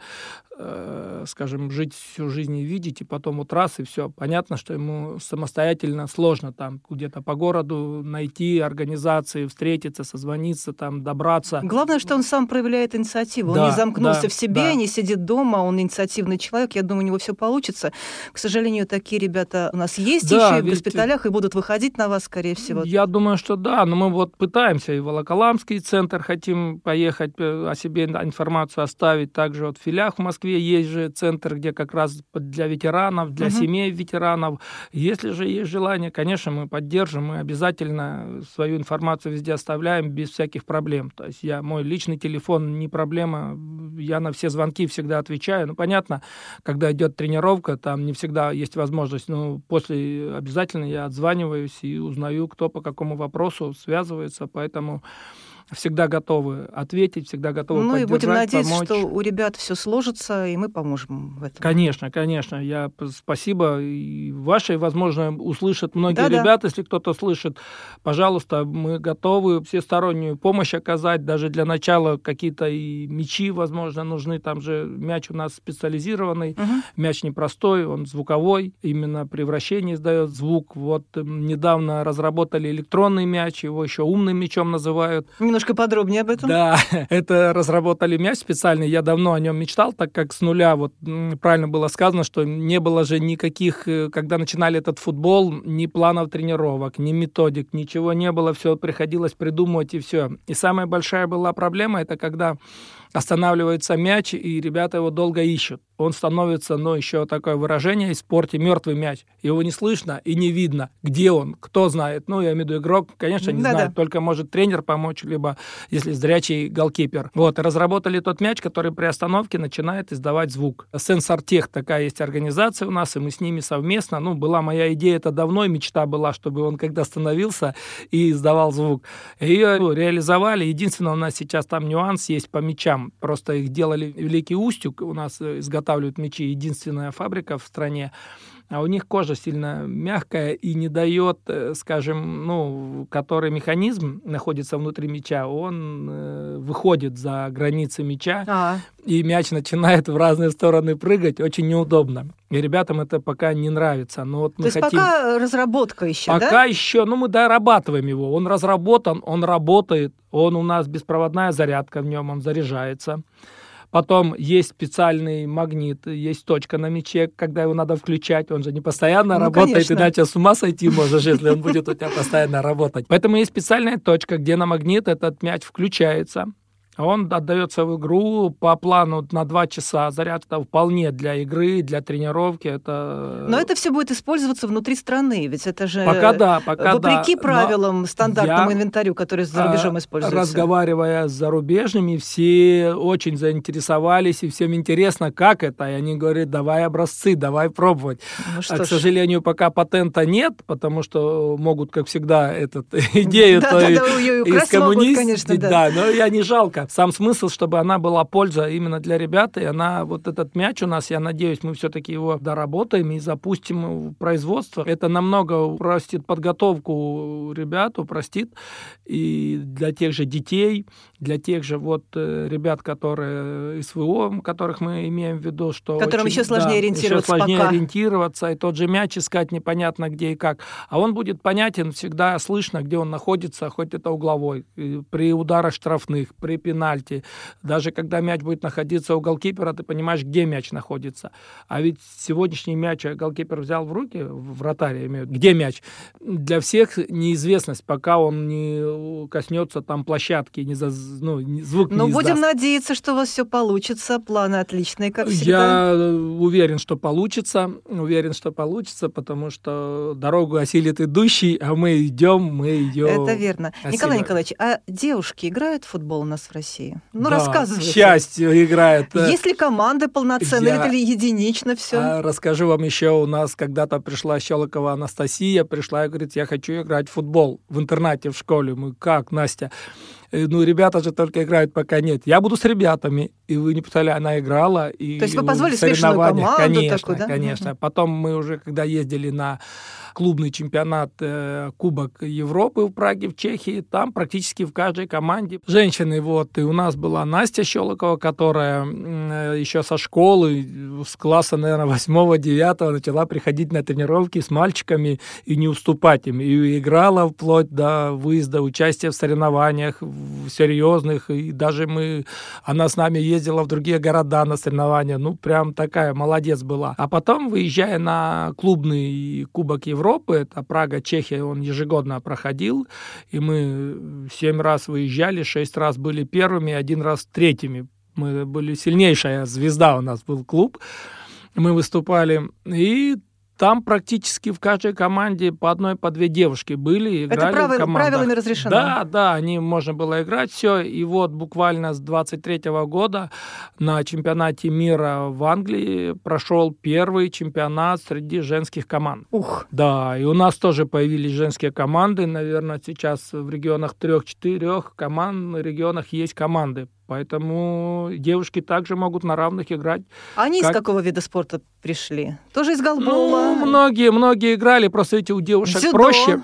скажем, жить всю жизнь и видеть, и потом вот раз, и все. Понятно, что ему самостоятельно сложно там где-то по городу найти организации, встретиться, созвониться, там, добраться. Главное, что он сам проявляет инициативу. Да, он не замкнулся в себе, да. Не сидит дома, он инициативный человек. Я думаю, у него все получится. К сожалению, такие ребята у нас есть еще и в госпиталях, и будут выходить на вас, скорее всего. Я думаю, что да, но мы вот пытаемся и в Волоколамский центр хотим поехать, о себе информацию оставить. Также вот в Филях в Москве есть же центр, где как раз для ветеранов, для семей ветеранов. Если же есть желание, конечно, мы поддержим, мы обязательно свою информацию везде оставляем без всяких проблем. То есть мой личный телефон не проблема, я на все звонки всегда отвечаю. Ну, понятно, когда идет тренировка, там не всегда есть возможность, но после обязательно я отзваниваюсь и узнаю, кто по какому вопросу связывается, поэтому всегда готовы ответить, всегда готовы поддержать, и будем надеяться, помочь. что у ребят все сложится, и мы поможем в этом. Конечно. Спасибо. И вашей, возможно, услышат многие ребята, если кто-то слышит. Пожалуйста, мы готовы всестороннюю помощь оказать. Даже для начала какие-то и мячи, возможно, нужны. Там же мяч у нас специализированный. Мяч непростой, он звуковой. Именно при вращении издает звук. Вот недавно разработали электронный мяч, его еще умным мячом называют. Немножко подробнее об этом. Да, это разработали мяч специальный. Я давно о нем мечтал, так как с нуля, вот правильно было сказано, что не было же никаких, когда начинали этот футбол, ни планов тренировок, ни методик, ничего не было, все приходилось придумывать и все. И самая большая была проблема, это когда останавливается мяч, и ребята его долго ищут. Он становится, еще такое выражение в спорте, мертвый мяч. Его не слышно и не видно, где он, кто знает. Я имею в виду игрок, конечно, не знает, только может тренер помочь, либо, если зрячий, голкипер. Вот, разработали тот мяч, который при остановке начинает издавать звук. Сенсортех, такая есть организация у нас, и мы с ними совместно, была моя идея, это давно, и мечта была, чтобы он когда остановился и издавал звук. Ее реализовали. Единственное, у нас сейчас там нюанс есть по мячам. Просто их делали Великий Устюг, у нас изготавливают мячи, единственная фабрика в стране. а у них кожа сильно мягкая и не дает, скажем, который механизм находится внутри мяча, он выходит за границы мяча, и мяч начинает в разные стороны прыгать, очень неудобно. И ребятам это пока не нравится. Но вот мы То есть пока разработка еще, пока да? еще, мы дорабатываем его. Он разработан, он работает, он у нас беспроводная зарядка в нем, он заряжается. Потом есть специальный магнит, есть точка на мяче, когда его надо включать. Он же не постоянно работает, конечно. иначе с ума сойти можешь, если он будет у тебя постоянно работать. Поэтому есть специальная точка, где на магнит этот мяч включается. Он отдается в игру по плану на 2 часа. Зарядка вполне для игры, для тренировки. Но это все будет использоваться внутри страны, ведь это же пока вопреки правилам, стандартному инвентарю, который за рубежом используется. Разговаривая с зарубежными, все очень заинтересовались, и всем интересно, как это. И они говорят, давай образцы, давай пробовать. К сожалению, пока патента нет, потому что могут, как всегда, идею из коммунистов. Да, но я не жалко. Сам смысл, чтобы она была польза именно для ребят, и вот этот мяч у нас, я надеюсь, мы все-таки его доработаем и запустим в производство. Это намного упростит подготовку ребят, упростит и для тех же детей, для тех же ребят, которые СВО, которых мы имеем в виду, что которым еще сложнее ориентироваться пока. Ориентироваться, и тот же мяч искать непонятно где и как. А он будет понятен, всегда слышно, где он находится, хоть это угловой, при ударах штрафных, при пенальти. Даже когда мяч будет находиться у голкипера, ты понимаешь, где мяч находится. А ведь сегодняшний мяч голкипер взял в руки, вратарь, я имею в виду, где мяч? Для всех неизвестность, пока он не коснется там площадки, звук не издаст. Будем надеяться, что у вас все получится. Планы отличные, как всегда. Я уверен, что получится, потому что дорогу осилит идущий, а мы идем. Это верно. осиливаем. Николай Николаевич, а девушки играют в футбол у нас в России? Да, рассказывайте. К счастью, играют. Есть ли команды полноценные, или единично все? Расскажу вам еще, у нас когда-то пришла Щелокова Анастасия, пришла и говорит, я хочу играть в футбол в интернате, в школе. Мы, как, Настя? Ребята же только играют, пока нет. Я буду с ребятами. И вы не представляете, она играла. То есть вы позвали смешную команду? Конечно, такую, да? конечно. Потом мы уже, когда ездили на клубный чемпионат Кубок Европы в Праге, в Чехии, там практически в каждой команде женщины. И у нас была Настя Щелокова, которая еще со школы, с класса, наверное, 8-9 начала приходить на тренировки с мальчиками и не уступать им. И играла вплоть до выезда, участия в соревнованиях серьезных. И даже она с нами ездила в другие города на соревнования. Прям такая молодец была. А потом, выезжая на клубный Кубок Европы, это Прага, Чехия, он ежегодно проходил, и мы 7 раз выезжали, 6 раз были первыми, 1 раз третьими. Мы были сильнейшая звезда, у нас был клуб. Мы выступали, и там практически в каждой команде по 1, по 2 девушки были, играли в командах. Правилами разрешено? Да, можно было играть, все. И буквально с 23-го года на чемпионате мира в Англии прошел первый чемпионат среди женских команд. Ух! Да, и у нас тоже появились женские команды. Наверное, сейчас в регионах 3-4 команд, в регионах есть команды. Поэтому девушки также могут на равных играть. Они из какого вида спорта пришли? Тоже из голбола? Многие играли, просто видите, у девушек проще.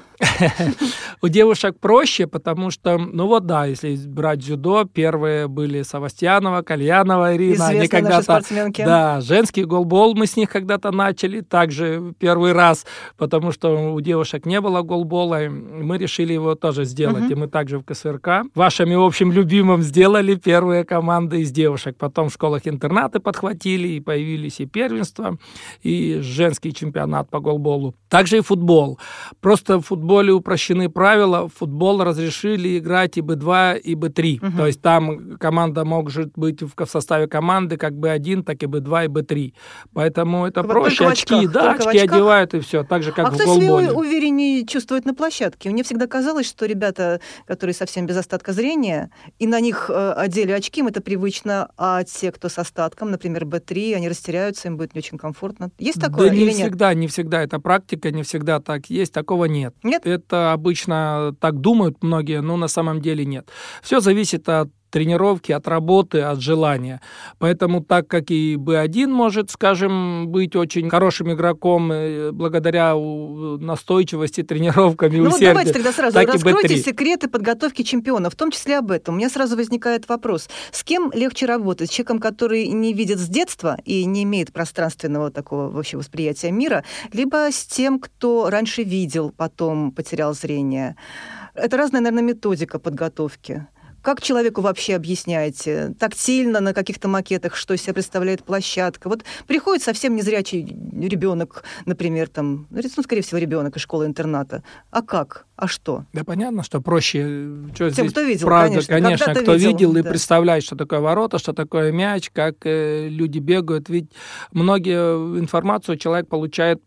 У девушек проще, потому что, если брать дзюдо, первые были Савастьянова, Кальянова Ирина. Известные наши спортсменки. Да, женский голбол мы с них когда-то начали, также первый раз, потому что у девушек не было голбола, мы решили его тоже сделать. И мы также в КСРК вашими общим любимым сделали первые команды из девушек. Потом в школах-интернаты подхватили, и появились и первенства, и женский чемпионат по голболу. Также и футбол. Просто в футболе упрощены правила. В футбол разрешили играть и Б2, и Б3. То есть там команда может быть в составе команды как Б1, так и Б2, и Б3. Поэтому это проще. Очки одевают, и все. Так же, как в голболе. Кто себя увереннее чувствует на площадке? Мне всегда казалось, что ребята, которые совсем без остатка зрения, и на них одели очки, им это привычно, а те, кто с остатком, например, Б3, они растеряются, им будет не очень комфортно. Есть такое или нет? Не всегда это практика, не всегда так есть. Такого нет. Нет? Это обычно так думают многие, но на самом деле нет. Все зависит от тренировки, от работы, от желания. Поэтому так как и Б1 может, скажем, быть очень хорошим игроком благодаря настойчивости, тренировкам и усердию. Давайте тогда сразу раскройте секреты подготовки чемпиона, в том числе об этом. У меня сразу возникает вопрос. С кем легче работать? С человеком, который не видит с детства и не имеет пространственного такого вообще восприятия мира, либо с тем, кто раньше видел, потом потерял зрение? Это разная, наверное, методика подготовки. Как человеку вообще объясняете? Тактильно на каких-то макетах, что из себя представляет площадка? Вот приходит совсем незрячий ребенок, например, скорее всего, ребенок из школы-интерната. А как? А что? Да понятно, что проще. Тем, кто видел, правда, конечно, кто видел и да. представляет, что такое ворота, что такое мяч, как люди бегают. Ведь многие информацию человек получает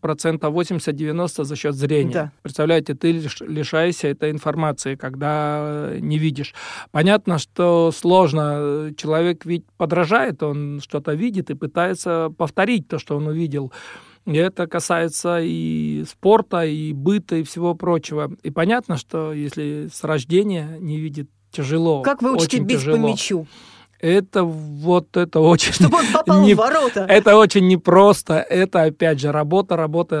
80-90% за счет зрения. Да. Представляете, ты лишаешься этой информации, когда не видишь. Понятно, что сложно. Человек ведь подражает, он что-то видит и пытается повторить то, что он увидел. И это касается и спорта, и быта, и всего прочего. И понятно, что если с рождения не видит, тяжело. Как вы учите бить по мячу? Это очень... Чтобы он попал в ворота. Это очень непросто. Это, опять же, работа.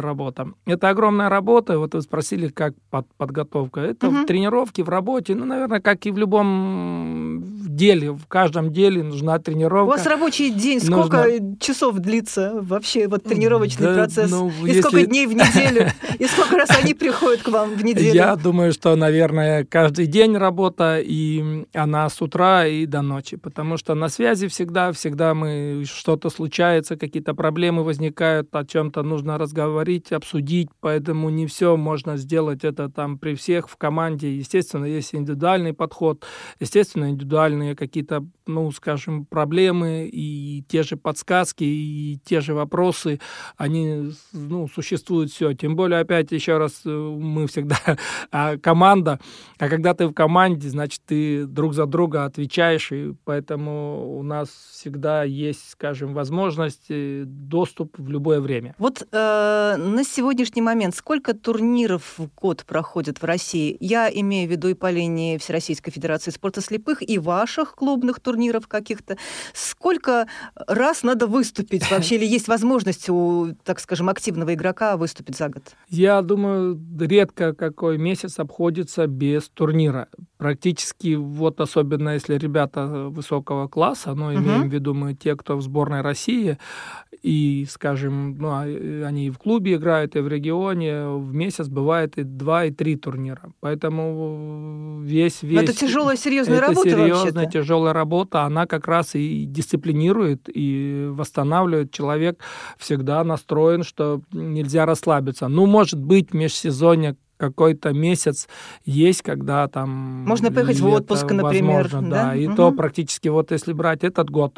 Это огромная работа. Вот вы спросили, как подготовка. Это в тренировке, в работе. Наверное, как и в любом деле. В каждом деле нужна тренировка. У вас рабочий день сколько часов длится вообще тренировочный процесс? Сколько дней в неделю? И сколько раз они приходят к вам в неделю? Я думаю, что, наверное, каждый день работа, и она с утра и до ночи. Потому что на связи всегда мы, что-то случается, какие-то проблемы возникают, о чем-то нужно разговорить, обсудить, поэтому не все можно сделать это при всех в команде. Естественно, есть индивидуальный подход, естественно, индивидуальные какие-то, скажем, проблемы и те же подсказки, и те же вопросы, они, существуют все. Тем более, опять, еще раз, мы всегда команда, а когда ты в команде, значит, ты друг за друга отвечаешь, и поэтому у нас всегда есть, скажем, возможность, доступ в любое время. Вот на сегодняшний момент сколько турниров в год проходит в России? Я имею в виду и по линии Всероссийской Федерации спорта слепых, и ваших клубных турниров каких-то. Сколько раз надо выступить вообще? Или есть возможность у, так скажем, активного игрока выступить за год? Я думаю, редко какой месяц обходится без турнира. Практически, особенно если ребята высокого класса, имеем в виду мы те, кто в сборной России, и, скажем, они и в клубе играют, и в регионе, в месяц бывает и 2, и 3 турнира. Поэтому весь... Это тяжелая, серьезная работа вообще-то. Это серьезная, тяжелая работа, она как раз и дисциплинирует, и восстанавливает. Человек всегда настроен, что нельзя расслабиться. Может быть, в межсезонье какой-то месяц есть, когда можно поехать в отпуск, например. Возможно, да. И то практически если брать этот год,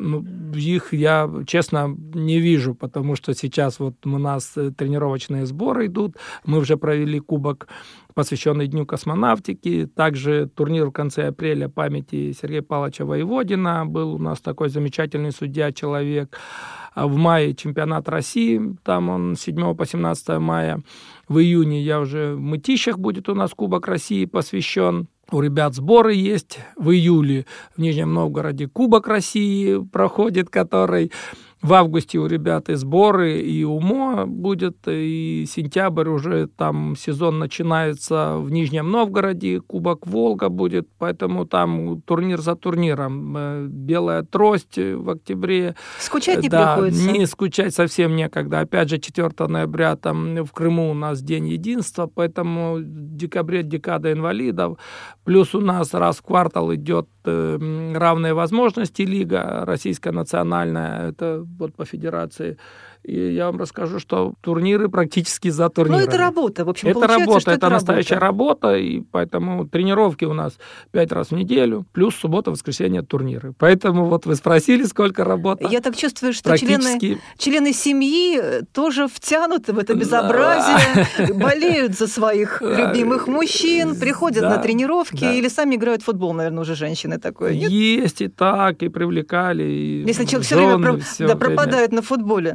их я, честно, не вижу, потому что сейчас у нас тренировочные сборы идут. Мы уже провели кубок, посвященный Дню космонавтики. Также турнир в конце апреля памяти Сергея Павловича Воеводина. Был у нас такой замечательный судья, человек. В мае чемпионат России, там он с 7 по 17 мая. В июне в Мытищах будет у нас Кубок России посвящен. У ребят сборы есть. В июле в Нижнем Новгороде Кубок России проходит, который... В августе у ребят и сборы, и УМО будет, и сентябрь уже сезон начинается в Нижнем Новгороде, Кубок Волга будет, поэтому там турнир за турниром. Белая трость в октябре. Скучать не приходится? Не скучать совсем некогда. Опять же, 4 ноября в Крыму у нас День единства, поэтому в декабре декада инвалидов. Плюс у нас раз в квартал идет равные возможности лига российская национальная, это по федерации. И я вам расскажу, что турниры практически за турнирами. Это работа, в общем, это работа, это настоящая работа, и поэтому тренировки у нас 5 раз в неделю, плюс суббота, воскресенье турниры. Поэтому вы спросили, сколько работы. Я так чувствую, что члены семьи тоже втянуты в это безобразие, болеют за своих любимых мужчин, приходят на тренировки или сами играют в футбол, наверное, уже женщины такое. Есть и так, и привлекали, и если человек все время пропадает на футболе. Понятно.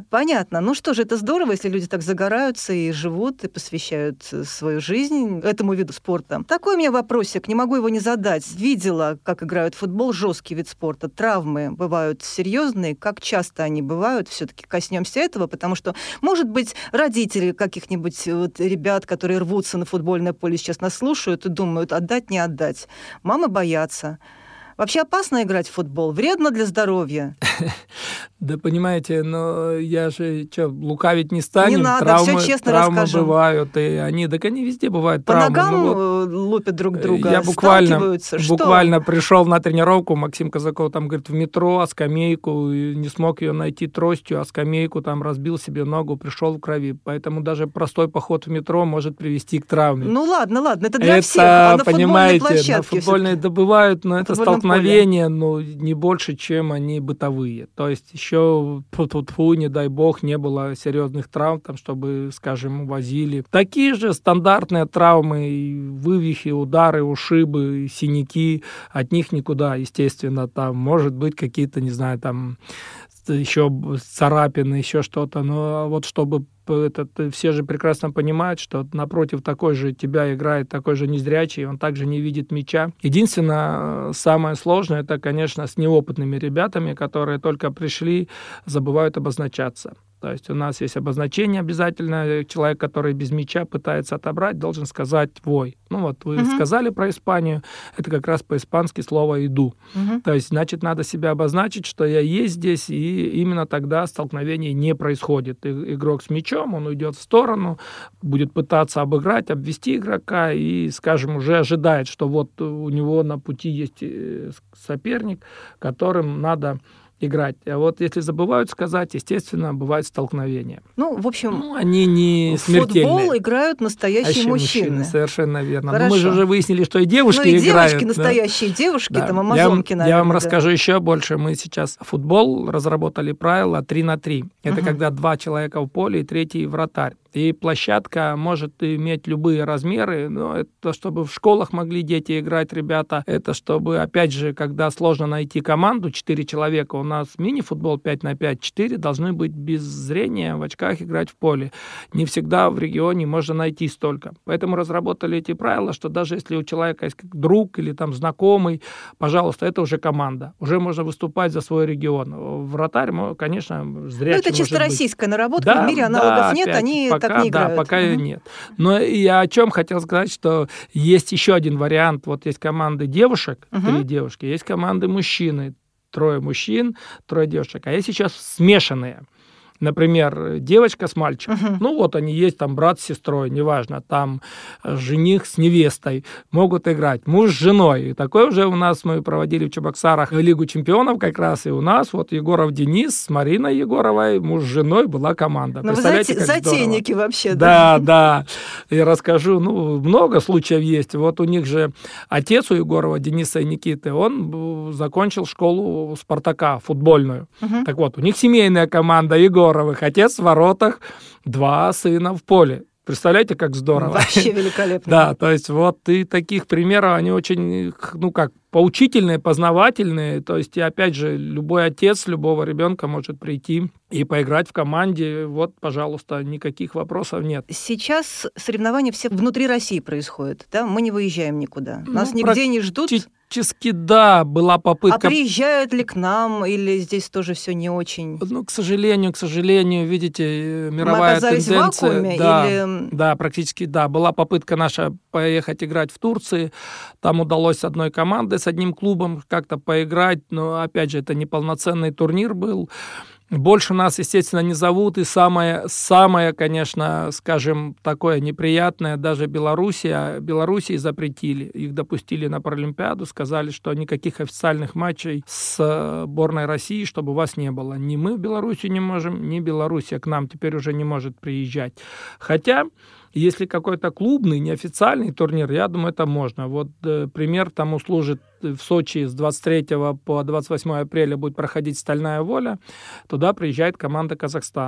понятно. Ну что же, это здорово, если люди так загораются и живут, и посвящают свою жизнь этому виду спорта. Такой у меня вопросик, не могу его не задать. Видела, как играют в футбол, жесткий вид спорта. Травмы бывают серьезные. Как часто они бывают? Все-таки коснемся этого, потому что, может быть, родители каких-нибудь ребят, которые рвутся на футбольное поле, сейчас нас слушают и думают, отдать, не отдать. Мамы боятся. Вообще опасно играть в футбол? Вредно для здоровья? Да, понимаете, но я же лукавить не станем. Не надо, все честно расскажем. Травмы бывают, и они везде бывают по травмы. По ногам лупят друг друга, я сталкиваются. буквально пришел на тренировку, Максим Казаков там говорит, в метро, а скамейку, и не смог ее найти тростью, а скамейку там разбил себе ногу, пришел в крови. Поэтому даже простой поход в метро может привести к травме. Ну ладно, это для всех. А на футбольной площадке на футбольной добывают, но это столкновения, не больше, чем они бытовые. То есть еще, не дай бог, не было серьезных травм, там, чтобы, скажем, возили. Такие же стандартные травмы, вывихи, удары, ушибы, синяки, от них никуда, естественно. Там, может быть, какие-то, не знаю, там, еще царапины, еще что-то. Но вот чтобы все же прекрасно понимают, что напротив такой же тебя играет такой же незрячий, он также не видит мяча. Единственное, самое сложное, это, конечно, с неопытными ребятами, которые только пришли, забывают обозначаться. То есть у нас есть обозначение обязательно. Человек, который без мяча пытается отобрать, должен сказать «вой». Ну вот вы сказали про Испанию, это как раз по-испански слово «иду». То есть, значит, надо себя обозначить, что я есть здесь, и именно тогда столкновение не происходит. Игрок с мячом, он уйдет в сторону, будет пытаться обыграть, обвести игрока и, скажем, уже ожидает, что вот у него на пути есть соперник, которым надо играть. А вот если забывают сказать, естественно, бывают столкновения. Ну, в общем, они не смертельные. В футбол играют настоящие мужчины. Совершенно верно. Хорошо. Мы же уже выяснили, что и девушки играют. Девочки, настоящие девушки, там амазонки, наверное. Я вам расскажу еще больше. Мы сейчас футбол разработали правило 3-3. Это когда 2 человека в поле и 3-й вратарь. И площадка может иметь любые размеры, но это чтобы в школах могли дети играть, ребята. Это чтобы, опять же, когда сложно найти команду, 4 человека, у нас мини-футбол 5-5, 4 должны быть без зрения, в очках играть в поле. Не всегда в регионе можно найти столько. Поэтому разработали эти правила, что даже если у человека есть друг или там знакомый, пожалуйста, это уже команда. Уже можно выступать за свой регион. Вратарь, конечно, зрячий. Это чисто российская наработка, в мире аналогов нет, они так не играют. Да, пока нет. Но я о чем хотел сказать, что есть еще один вариант. Вот есть команды девушек, 3 девушки, есть команды мужчины, 3 мужчин, 3 девушек. А есть сейчас смешанные. Например, девочка с мальчиком. Ну вот они есть, там брат с сестрой, неважно, там жених с невестой могут играть, муж с женой. И такое уже у нас мы проводили в Чебоксарах Лигу чемпионов как раз, и у нас вот Егоров Денис с Мариной Егоровой, муж с женой была команда. Ну, представляете, как затейники здорово. Вообще. Да. Я расскажу, много случаев есть. Вот у них же отец у Егорова, Дениса и Никиты, он закончил школу Спартака футбольную. Так вот, у них семейная команда Егор. Отец в воротах, 2 сына в поле. Представляете, как здорово? Вообще великолепно. Да, то есть вот и таких примеров, они очень, поучительные, познавательные. То есть, и опять же, любой отец любого ребенка может прийти и поиграть в команде. Вот, пожалуйста, никаких вопросов нет. Сейчас соревнования все внутри России происходят, да? Мы не выезжаем никуда. Нас нигде не ждут. Практически, да, была попытка. А приезжают ли к нам, или здесь тоже все не очень? К сожалению, видите, мировая тенденция. Мы оказались в вакууме? Да, практически, да. Была попытка наша поехать играть в Турции. Там удалось с одной командой, с одним клубом как-то поиграть, но, опять же, это неполноценный турнир был. Больше нас, естественно, не зовут. И самое, конечно, скажем, такое неприятное, даже Белоруссии запретили. Их допустили на Паралимпиаду, сказали, что никаких официальных матчей с сборной России, чтобы у вас не было. Ни мы в Белоруссию не можем, ни Белоруссия к нам теперь уже не может приезжать. Хотя, если какой-то клубный, неофициальный турнир, я думаю, это можно. Вот пример тому служит в Сочи с 23 по 28 апреля будет проходить «Стальная воля». Туда приезжает команда Казахстана.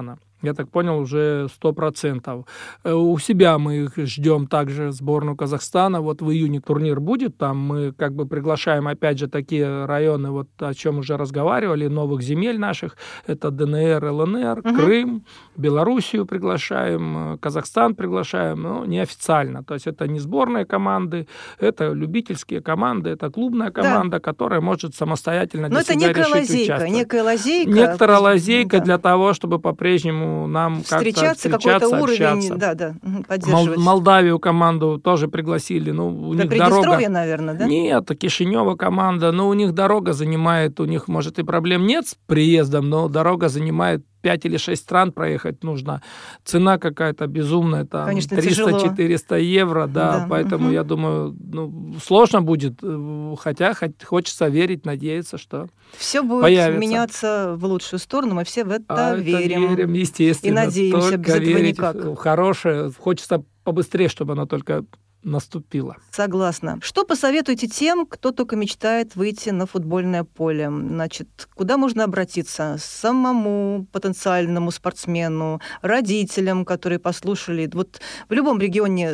я так понял, уже 100%. У себя мы их ждем также, сборную Казахстана. Вот в июне турнир будет, там мы как бы приглашаем, опять же, такие районы, вот о чем уже разговаривали, новых земель наших. Это ДНР, ЛНР, Крым, Белоруссию приглашаем, Казахстан приглашаем, но неофициально. То есть это не сборные команды, это любительские команды, это клубная команда, которая может самостоятельно для себя решить участвовать. Некая лазейка. Некоторая лазейка для того, чтобы по-прежнему нам встречаться, как-то какой-то общаться. уровень, поддерживать. Молдавию команду тоже пригласили. У них Приднестровье, наверное, да? Нет, Кишинева команда, но у них дорога занимает, у них, может, и проблем нет с приездом, но дорога занимает 5 или 6 стран проехать нужно. Цена какая-то безумная, там 300-400 евро, да, поэтому я думаю, сложно будет, хотя хочется верить, надеяться, что все будет появится. Меняться в лучшую сторону, мы все в это верим. Естественно. И надеемся, без этого никак. Хорошее, хочется побыстрее, чтобы оно только наступила. Согласна. Что посоветуете тем, кто только мечтает выйти на футбольное поле? Значит, куда можно обратиться? Самому потенциальному спортсмену, родителям, которые послушали, вот в любом регионе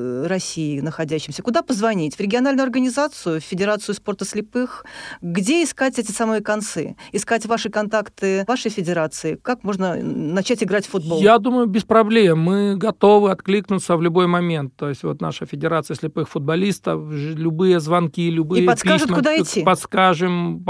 России находящемся, куда позвонить? В региональную организацию, в Федерацию спорта слепых? Где искать эти самые концы? Искать ваши контакты, вашей федерации? Как можно начать играть в футбол? Я думаю, без проблем. Мы готовы откликнуться в любой момент. То есть вот наша Федерация слепых футболистов, любые звонки, любые письма. И подскажут, куда идти. Подскажем,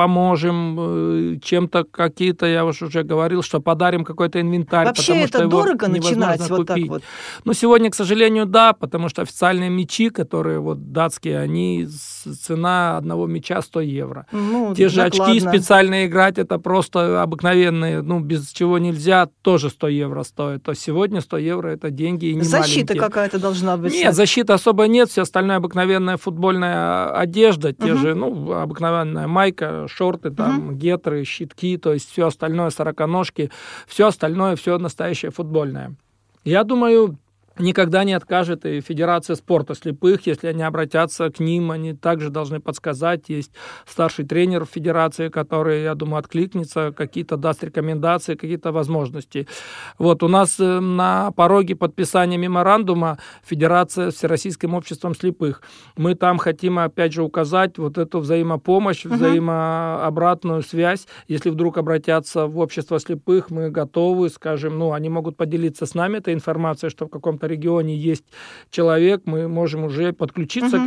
поможем, чем-то какие-то, я уже говорил, что подарим какой-то инвентарь. Вообще потому это что дорого начинать вот так вот? Ну, сегодня, к сожалению, да, потому что официальные мячи, которые вот датские, они, цена одного мяча 100 евро. Те же очки специально играть, это просто обыкновенные, без чего нельзя, тоже 100 евро стоят. То есть сегодня 100 евро это деньги и не защита маленькие. Какая-то должна быть. Нет, защиты особо нет, все остальное обыкновенная футбольная одежда, те же, обыкновенная майка, шорты, там, гетры, щитки, то есть все остальное, сороконожки, все остальное, все настоящее футбольное. Я думаю, никогда не откажет и Федерация спорта слепых, если они обратятся к ним, они также должны подсказать. Есть старший тренер в Федерации, который, я думаю, откликнется, какие-то даст рекомендации, какие-то возможности. Вот у нас на пороге подписания меморандума Федерация с Всероссийским обществом слепых. Мы там хотим, опять же, указать вот эту взаимопомощь, взаимообратную связь. Если вдруг обратятся в общество слепых, мы готовы, скажем, они могут поделиться с нами этой информацией, что в каком-то регионе есть человек, мы можем уже подключиться к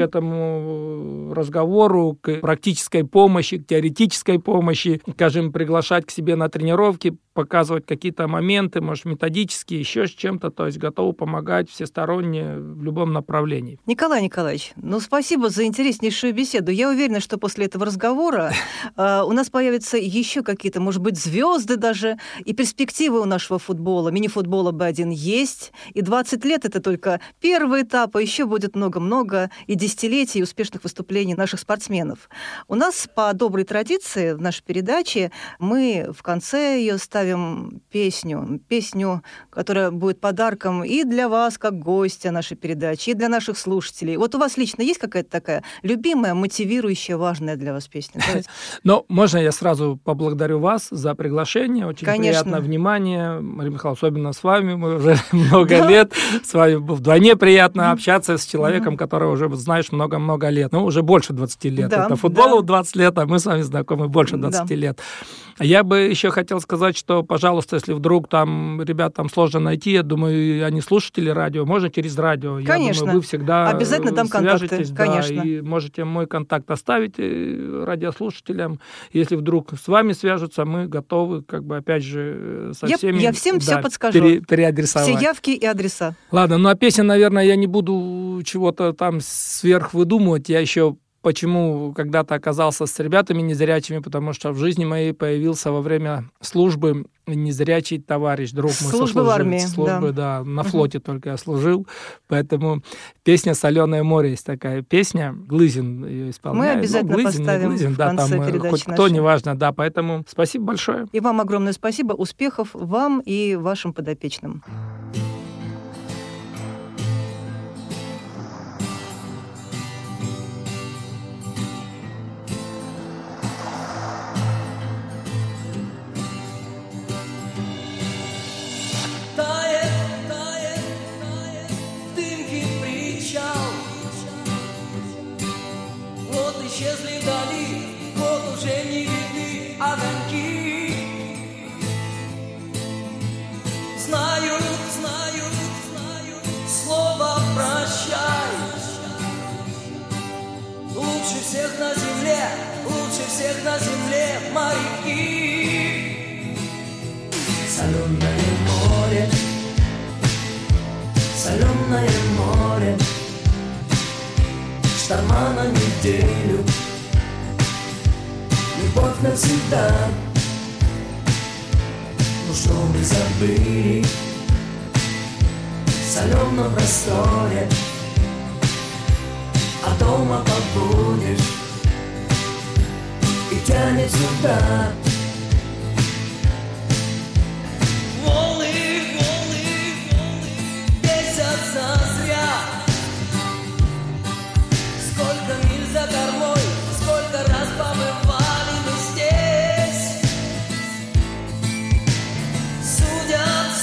этому разговору, к практической помощи, к теоретической помощи, скажем, приглашать к себе на тренировки, показывать какие-то моменты, может, методические, еще с чем-то, то есть готовы помогать всесторонне в любом направлении. Николай Николаевич, спасибо за интереснейшую беседу. Я уверена, что после этого разговора у нас появятся еще какие-то, может быть, звезды даже, и перспективы у нашего футбола, мини-футбола Б1 есть, и 20 лет это только первый этап, а еще будет много-много и десятилетий успешных выступлений наших спортсменов. У нас по доброй традиции в нашей передаче мы в конце ее ставим песню, которая будет подарком и для вас, как гостя нашей передачи, и для наших слушателей. Вот у вас лично есть какая-то такая любимая, мотивирующая, важная для вас песня? Можно я сразу поблагодарю вас за приглашение? Очень приятно внимание. Мария Михайловна, особенно с вами, мы уже много лет. С вами вдвойне приятно общаться с человеком, которого уже знаешь много-много лет. Уже больше 20 лет. Это футболу 20 лет, а мы с вами знакомы больше 20 лет. Я бы еще хотел сказать, что, пожалуйста, если вдруг там ребят там сложно найти, я думаю, они слушатели радио, можно через радио. Конечно. Я думаю, вы всегда обязательно дам контакты, конечно. И можете мой контакт оставить радиослушателям. Если вдруг с вами свяжутся, мы готовы, опять же, со всеми... Я всем все подскажу. Переадресовать. Все явки и адреса. Ладно, а песен, наверное, я не буду чего-то там сверх выдумывать. Я еще почему когда-то оказался с ребятами незрячими, потому что в жизни моей появился во время службы незрячий товарищ, друг мой. Службы в армии. Службы, да. На флоте только я служил. Поэтому песня «Соленое море» есть такая песня. Глызин ее исполняет. Мы обязательно поставим в конце передачи хоть кто, неважно, да. Поэтому спасибо большое. И вам огромное спасибо. Успехов вам и вашим подопечным. огоньки. Знаю, слово прощай. Лучше всех на земле моряки. Соленое море, шторма на неделю, любовь навсегда. Ну что мы забыли в соленом просторе, а дома побудешь и тянет сюда. Волны бесятся зря. Сколько миль за кормой, сколько раз побывали мы здесь. Судят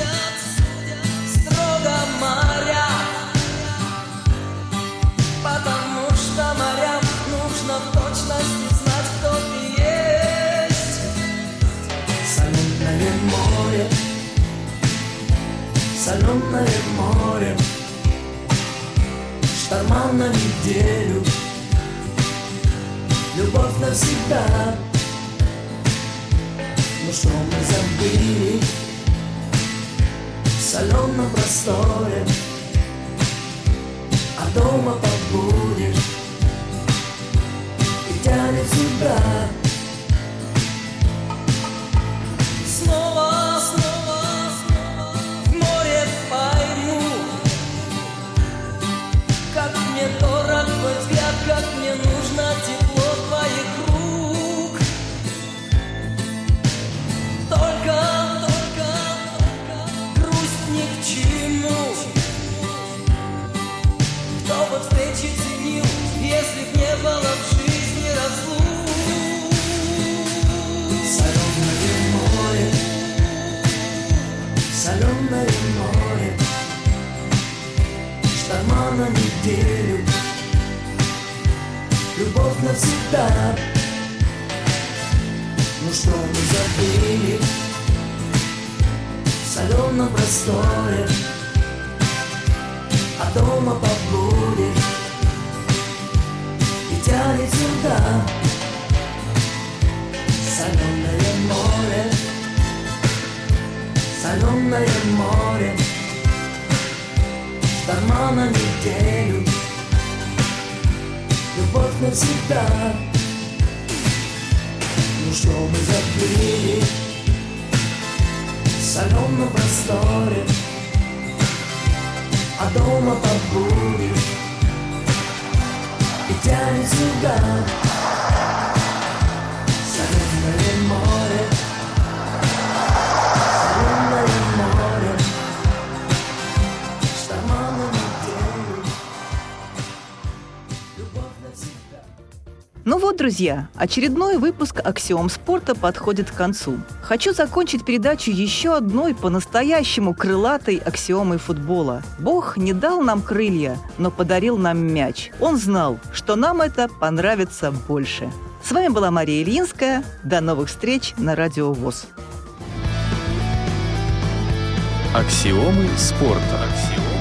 строго моря, потому что морям нужно в точности знать, кто ты есть. Соленое море, шторма на неделю, любовь навсегда. Ну что мы забыли в соленом просторе, а дома побудешь и тянет сюда. Снова в море пойму, как мне дорог твой взгляд, как мне нужно тепло твоих рук. Только грусть ни к чему. Кто бы встречи ценил, если б не было в жизни разлук. Соленое море, шторма на неделю, любовь навсегда. Ну что мы забыли в соленом просторе, а дома побудешь и тянет сюда. Соленое море, шторма на неделю, любовь навсегда. Ну что мы забыли в соленом просторе, а дома побудешь и тянет сюда. Соленое море, шторма на неделю, любовь навсегда. Ну вот, друзья, очередной выпуск «Аксиом спорта» подходит к концу. Хочу закончить передачу еще одной по-настоящему крылатой аксиомой футбола. Бог не дал нам крылья, но подарил нам мяч. Он знал, что нам это понравится больше. С вами была Мария Ильинская. До новых встреч на Радио ВОС. Аксиомы спорта.